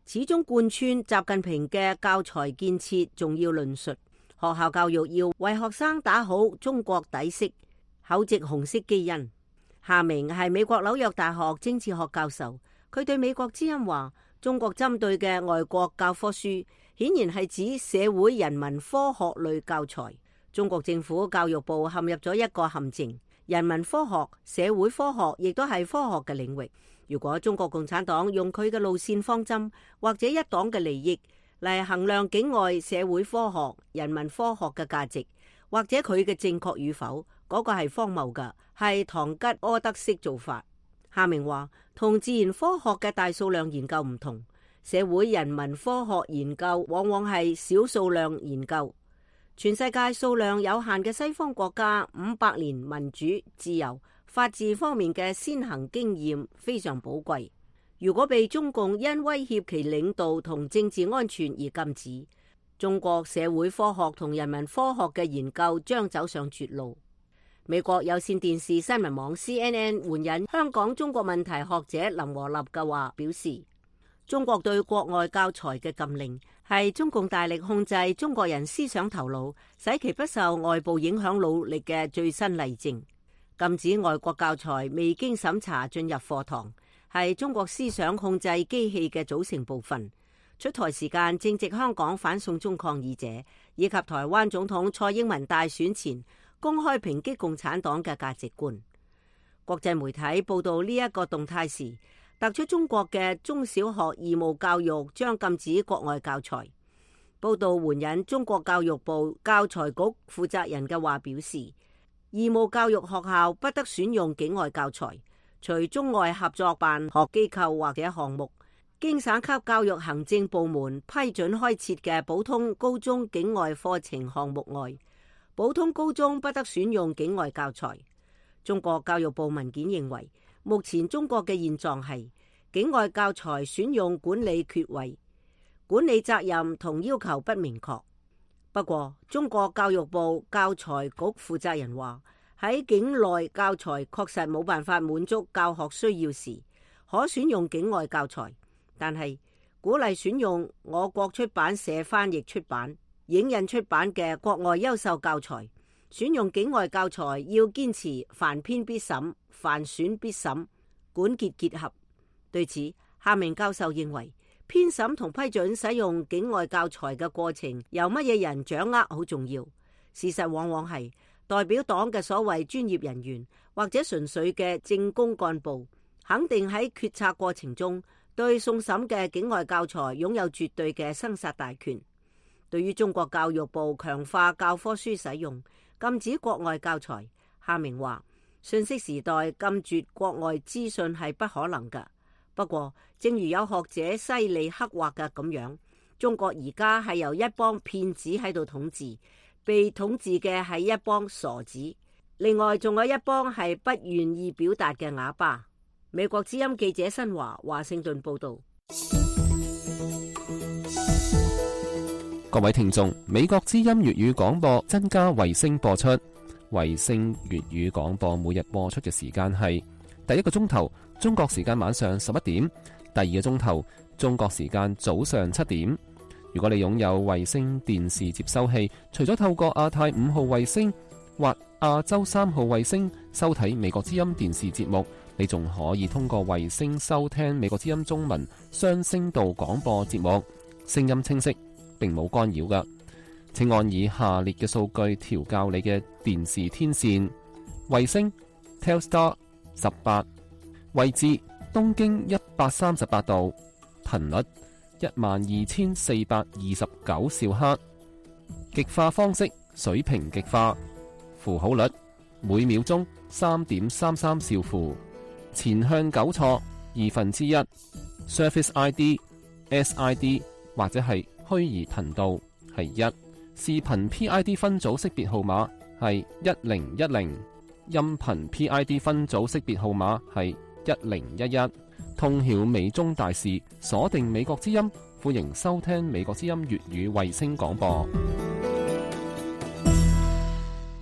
始終貫穿習近平嘅教材建設重要論述。學校教育要為學生打好中國底色，厚植紅色基因。夏明係美國紐約大學政治學教授，佢對美國之音話：中國針對嘅外國教科書，顯然係指社會人文科學類教材。中國政府教育部陷入咗一個陷阱，人文科學、社會科學亦都係科學嘅領域。如果中國共產黨用佢嘅路線方針或者一黨嘅利益嚟衡量境外社會科學、人文科學嘅價值，或者佢嘅正確與否，嗰、那個係荒謬嘅，係堂吉訶德式做法。夏明話：同自然科學嘅大數量研究唔同，社會人文科學研究往往係小數量研究。全世界數量有限嘅西方國家五百年民主、自由、法治方面嘅先行經驗非常寶貴。如果被中共因威脅其領導同政治安全而禁止，中國社會科學同人文科學嘅研究將走上絕路。美國有線電視新聞網 C N N 援引香港中國問題學者林和立嘅話表示，中國對國外教材嘅禁令係中共大力控制中國人思想頭腦，使其不受外部影響努力嘅最新例證。禁止外國教材未經審查進入課堂，係中國思想控制機器嘅組成部分。出台時間正值香港反送中抗議者以及台灣總統蔡英文大選前公開抨擊共產黨嘅價值觀。國際媒體報道呢一個動態時，突出中國嘅中小學義務教育將禁止國外教材。報道援引中國教育部教材局負責人嘅話表示，義務教育學校不得選用境外教材，除中外合作辦學機構或者項目經省級教育行政部門批准開設嘅普通高中境外課程項目外，普通高中不得選用境外教材。中國教育部文件認為，目前中國嘅現狀係境外教材選用管理缺位，管理責任同要求不明確。不過，中國教育部教材局負責人話，喺境內教材確實冇辦法滿足教學需要時，可選用境外教材。但係鼓勵選用我國出版社翻譯出版、影印出版嘅國外優秀教材，選用境外教材要堅持凡篇必審、凡選必審、管結結合。對此，夏明教授認為，編審同批准使用境外教材嘅過程由乜嘢人掌握好重要。事實往往係代表黨嘅所謂專業人員或者純粹嘅政工幹部，肯定喺決策過程中對送審嘅境外教材擁有絕對嘅生殺大權。對於中國教育部強化教科書使用、禁止國外教材，夏明話：信息時代禁絕國外資訊係不可能㗎。不過，正如有學者犀利刻畫嘅咁樣，中國而家係由一幫騙子喺度統治，被統治嘅係一幫傻子，另外仲有一幫係不願意表達嘅啞巴。美國之音記者新華華盛頓報道。 各位聽眾，美國之音粵語廣播增加衛星播出，衛星粵語廣播每日播出嘅時間係第一個鐘頭中國時間晚上十一點，第二個鐘頭中國時間早上七點。如果你擁有衛星電視接收器，除咗透過亞太五號衛星或亞洲三號衛星收睇美國之音電視節目，你仲可以通過衛星收聽美國之音中文雙聲道廣播節目，聲音清晰，並冇干擾㗎。請按以下列嘅數據調校你嘅電視天線：衛星 Telstar 十八，位置東經一百三十八度，頻率一萬二千四百二十九兆赫，極化方式水平極化，符號率每秒鐘三點三三兆符，前向糾錯二分之一 ，Surface I D、S I D 或者係虛擬頻道係一，視頻 P I D 分組識別號碼係一零一零，音頻 P I D 分組識別號碼係一零一一。通曉美中大事，鎖定美國之音，歡迎收聽美國之音粵語衛星廣播。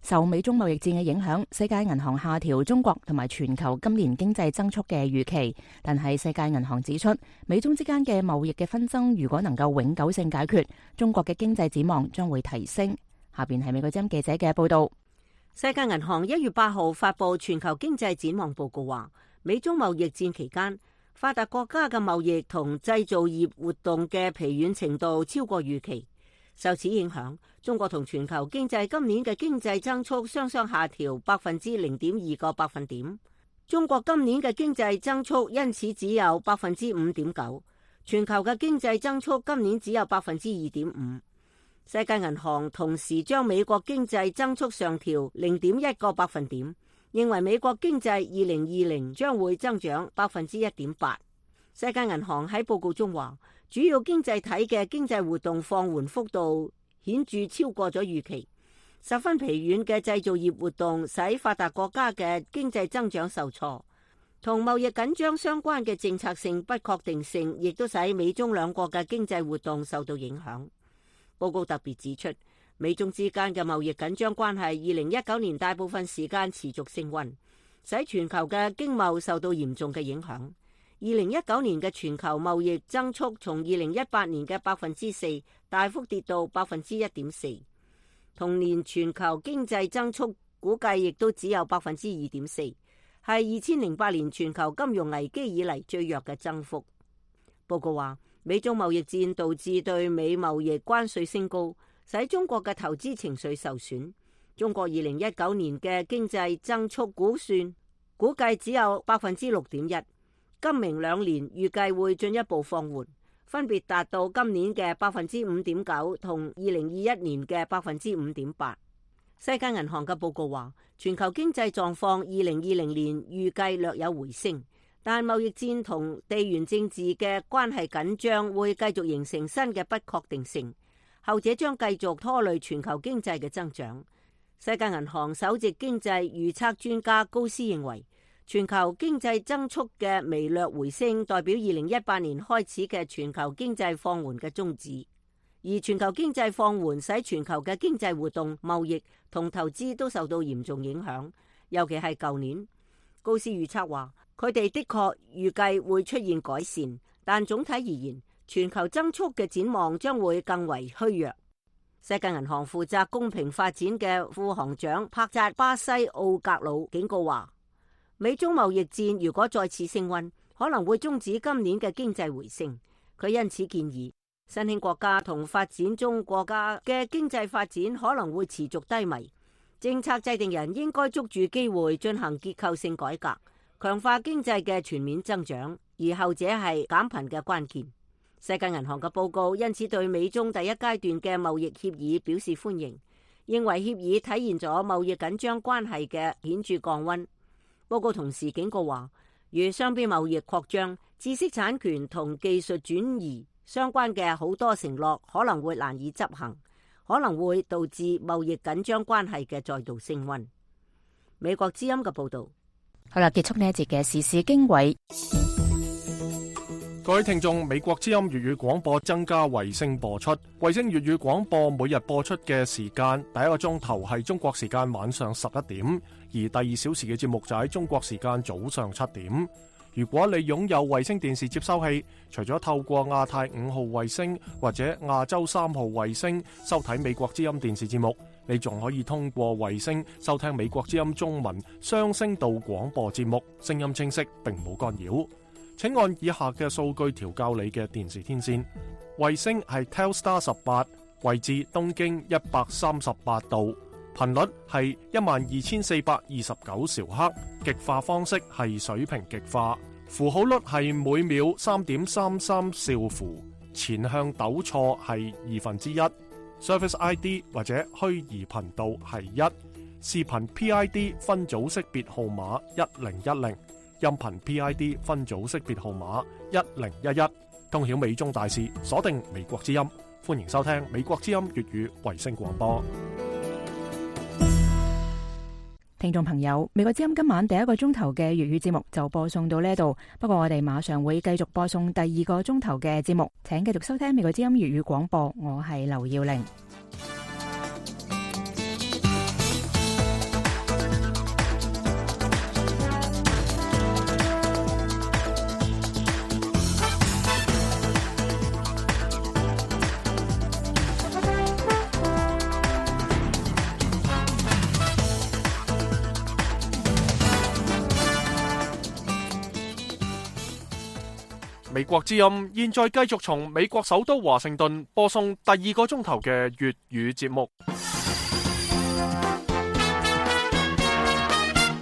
受美中貿易戰嘅影響，世界銀行下調中國同埋全球今年經濟增速嘅預期。但係世界銀行指出，美中之間嘅貿易嘅紛爭如果能夠永久性解決，中國嘅經濟展望將會提升。下邊係美國之音記者嘅報道。 世界銀行一月八號發布全球經濟展望報告話，美中貿易戰期間，發達國家嘅貿易同製造業活動嘅疲軟程度超過預期。受此影響，中國同全球經濟今年嘅經濟增速雙雙下調百分之零點二個百分點。中國今年嘅經濟增速因此只有百分之五點九，全球嘅經濟增速今年只有百分之二點五。世界銀行同時將美國經濟增速上調零點一個百分點，認為美國經濟二零二零將會增長百分之一點八。世界銀行喺報告中話，主要經濟體嘅經濟活動放緩幅度顯著超過咗預期，十分疲軟嘅製造業活動使發達國家嘅經濟增長受挫，同貿易緊張相關嘅政策性不確定性亦都使美中兩國嘅經濟活動受到影響。報告特別指出，美中之間嘅貿易緊張關係二零一九年大部分時間持續升溫，使全球嘅經貿受到嚴重嘅影響。二零一九年嘅全球貿易增速從二零一八年嘅百分之四大幅跌到百分之一點四，同年全球經濟增速估計亦都只有百分之二點四，係二千零八年全球金融危機以嚟最弱嘅增幅。報告話，美中貿易戰導致對美貿易關稅升高，使中國嘅投資情緒受損。中國二零一九年嘅經濟增速估算估計只有百分之六點一。今明兩年預計會進一步放緩，分別達到今年嘅百分之五點九同二零二一年嘅百分之五點八。世界銀行嘅報告話，全球經濟狀況二零二零年預計略有回升，但貿易戰同地緣政治嘅關係緊張會繼續形成新嘅不確定性，後者將繼續拖累全球經濟嘅增長。世界銀行首席經濟預測專家高斯認為，全球經濟增速嘅微略回升，代表二零一八年開始嘅全球經濟放緩嘅終止。而全球經濟放緩使全球嘅經濟活動、貿易同投資都受到嚴重影響，尤其係舊年。高斯預測話，佢哋的確預計會出現改善，但總體而言，全球增速嘅展望將會更為虛弱。世界銀行負責公平發展嘅副行長帕扎巴西奧格魯警告話，美中貿易戰如果再次升溫，可能會終止今年嘅經濟回升。佢因此建議，新興國家同發展中國家嘅經濟發展可能會持續低迷。政策制定人應該捉住機會進行結構性改革，強化經濟嘅全面增長，而後者係減貧嘅關鍵。世界銀行嘅報告因此對美中第一階段嘅貿易協議表示歡迎，認為協議體現咗貿易緊張關係嘅顯著降溫。報告同時警告話，與雙邊貿易擴張、知識產權同技術轉移相關嘅好多承諾可能會難以執行，可能會導致貿易緊張關係嘅再度升溫。美國之音嘅報道。 好啦，結束呢一節嘅時事經緯。 各位聽眾，美國之音粵語廣播增加衛星播出，衛星粵語廣播每日播出嘅時間，第一個鐘頭係中國時間晚上十一點，而第二小時嘅節目就喺中國時間早上七點。如果你擁有衛星電視接收器，除咗透過亞太五號衛星或者亞洲三號衛星收睇美國之音電視節目，你仲可以通過衛星收聽美國之音中文雙聲道廣播節目，聲音清晰並冇干擾。請按以下嘅數據調校你嘅電視天線。衛星係 Telstar 十八，位置東經一百三十八度，頻率係一萬二千四百二十九兆赫，極化方式係水平極化，符號率係每秒三點三三兆符，前向抖錯係二分之一，Service I D 或者虛擬頻道係一，視頻 P I D 分組識別號碼一零一零。音頻 P I D 分組識別號碼一零一一，通曉美中大事，鎖定美國之音，歡迎收聽美國之音粵語衛星廣播。 聽眾朋友，美國之音今晚第一個鐘頭嘅粵語節目就播送到呢度，不過我哋馬上會繼續播送第二個鐘頭嘅節目，請繼續收聽美國之音粵語廣播，我係劉耀玲。 美國之音現在繼續從美國首都華盛頓播送第二個鐘頭嘅粵語節目。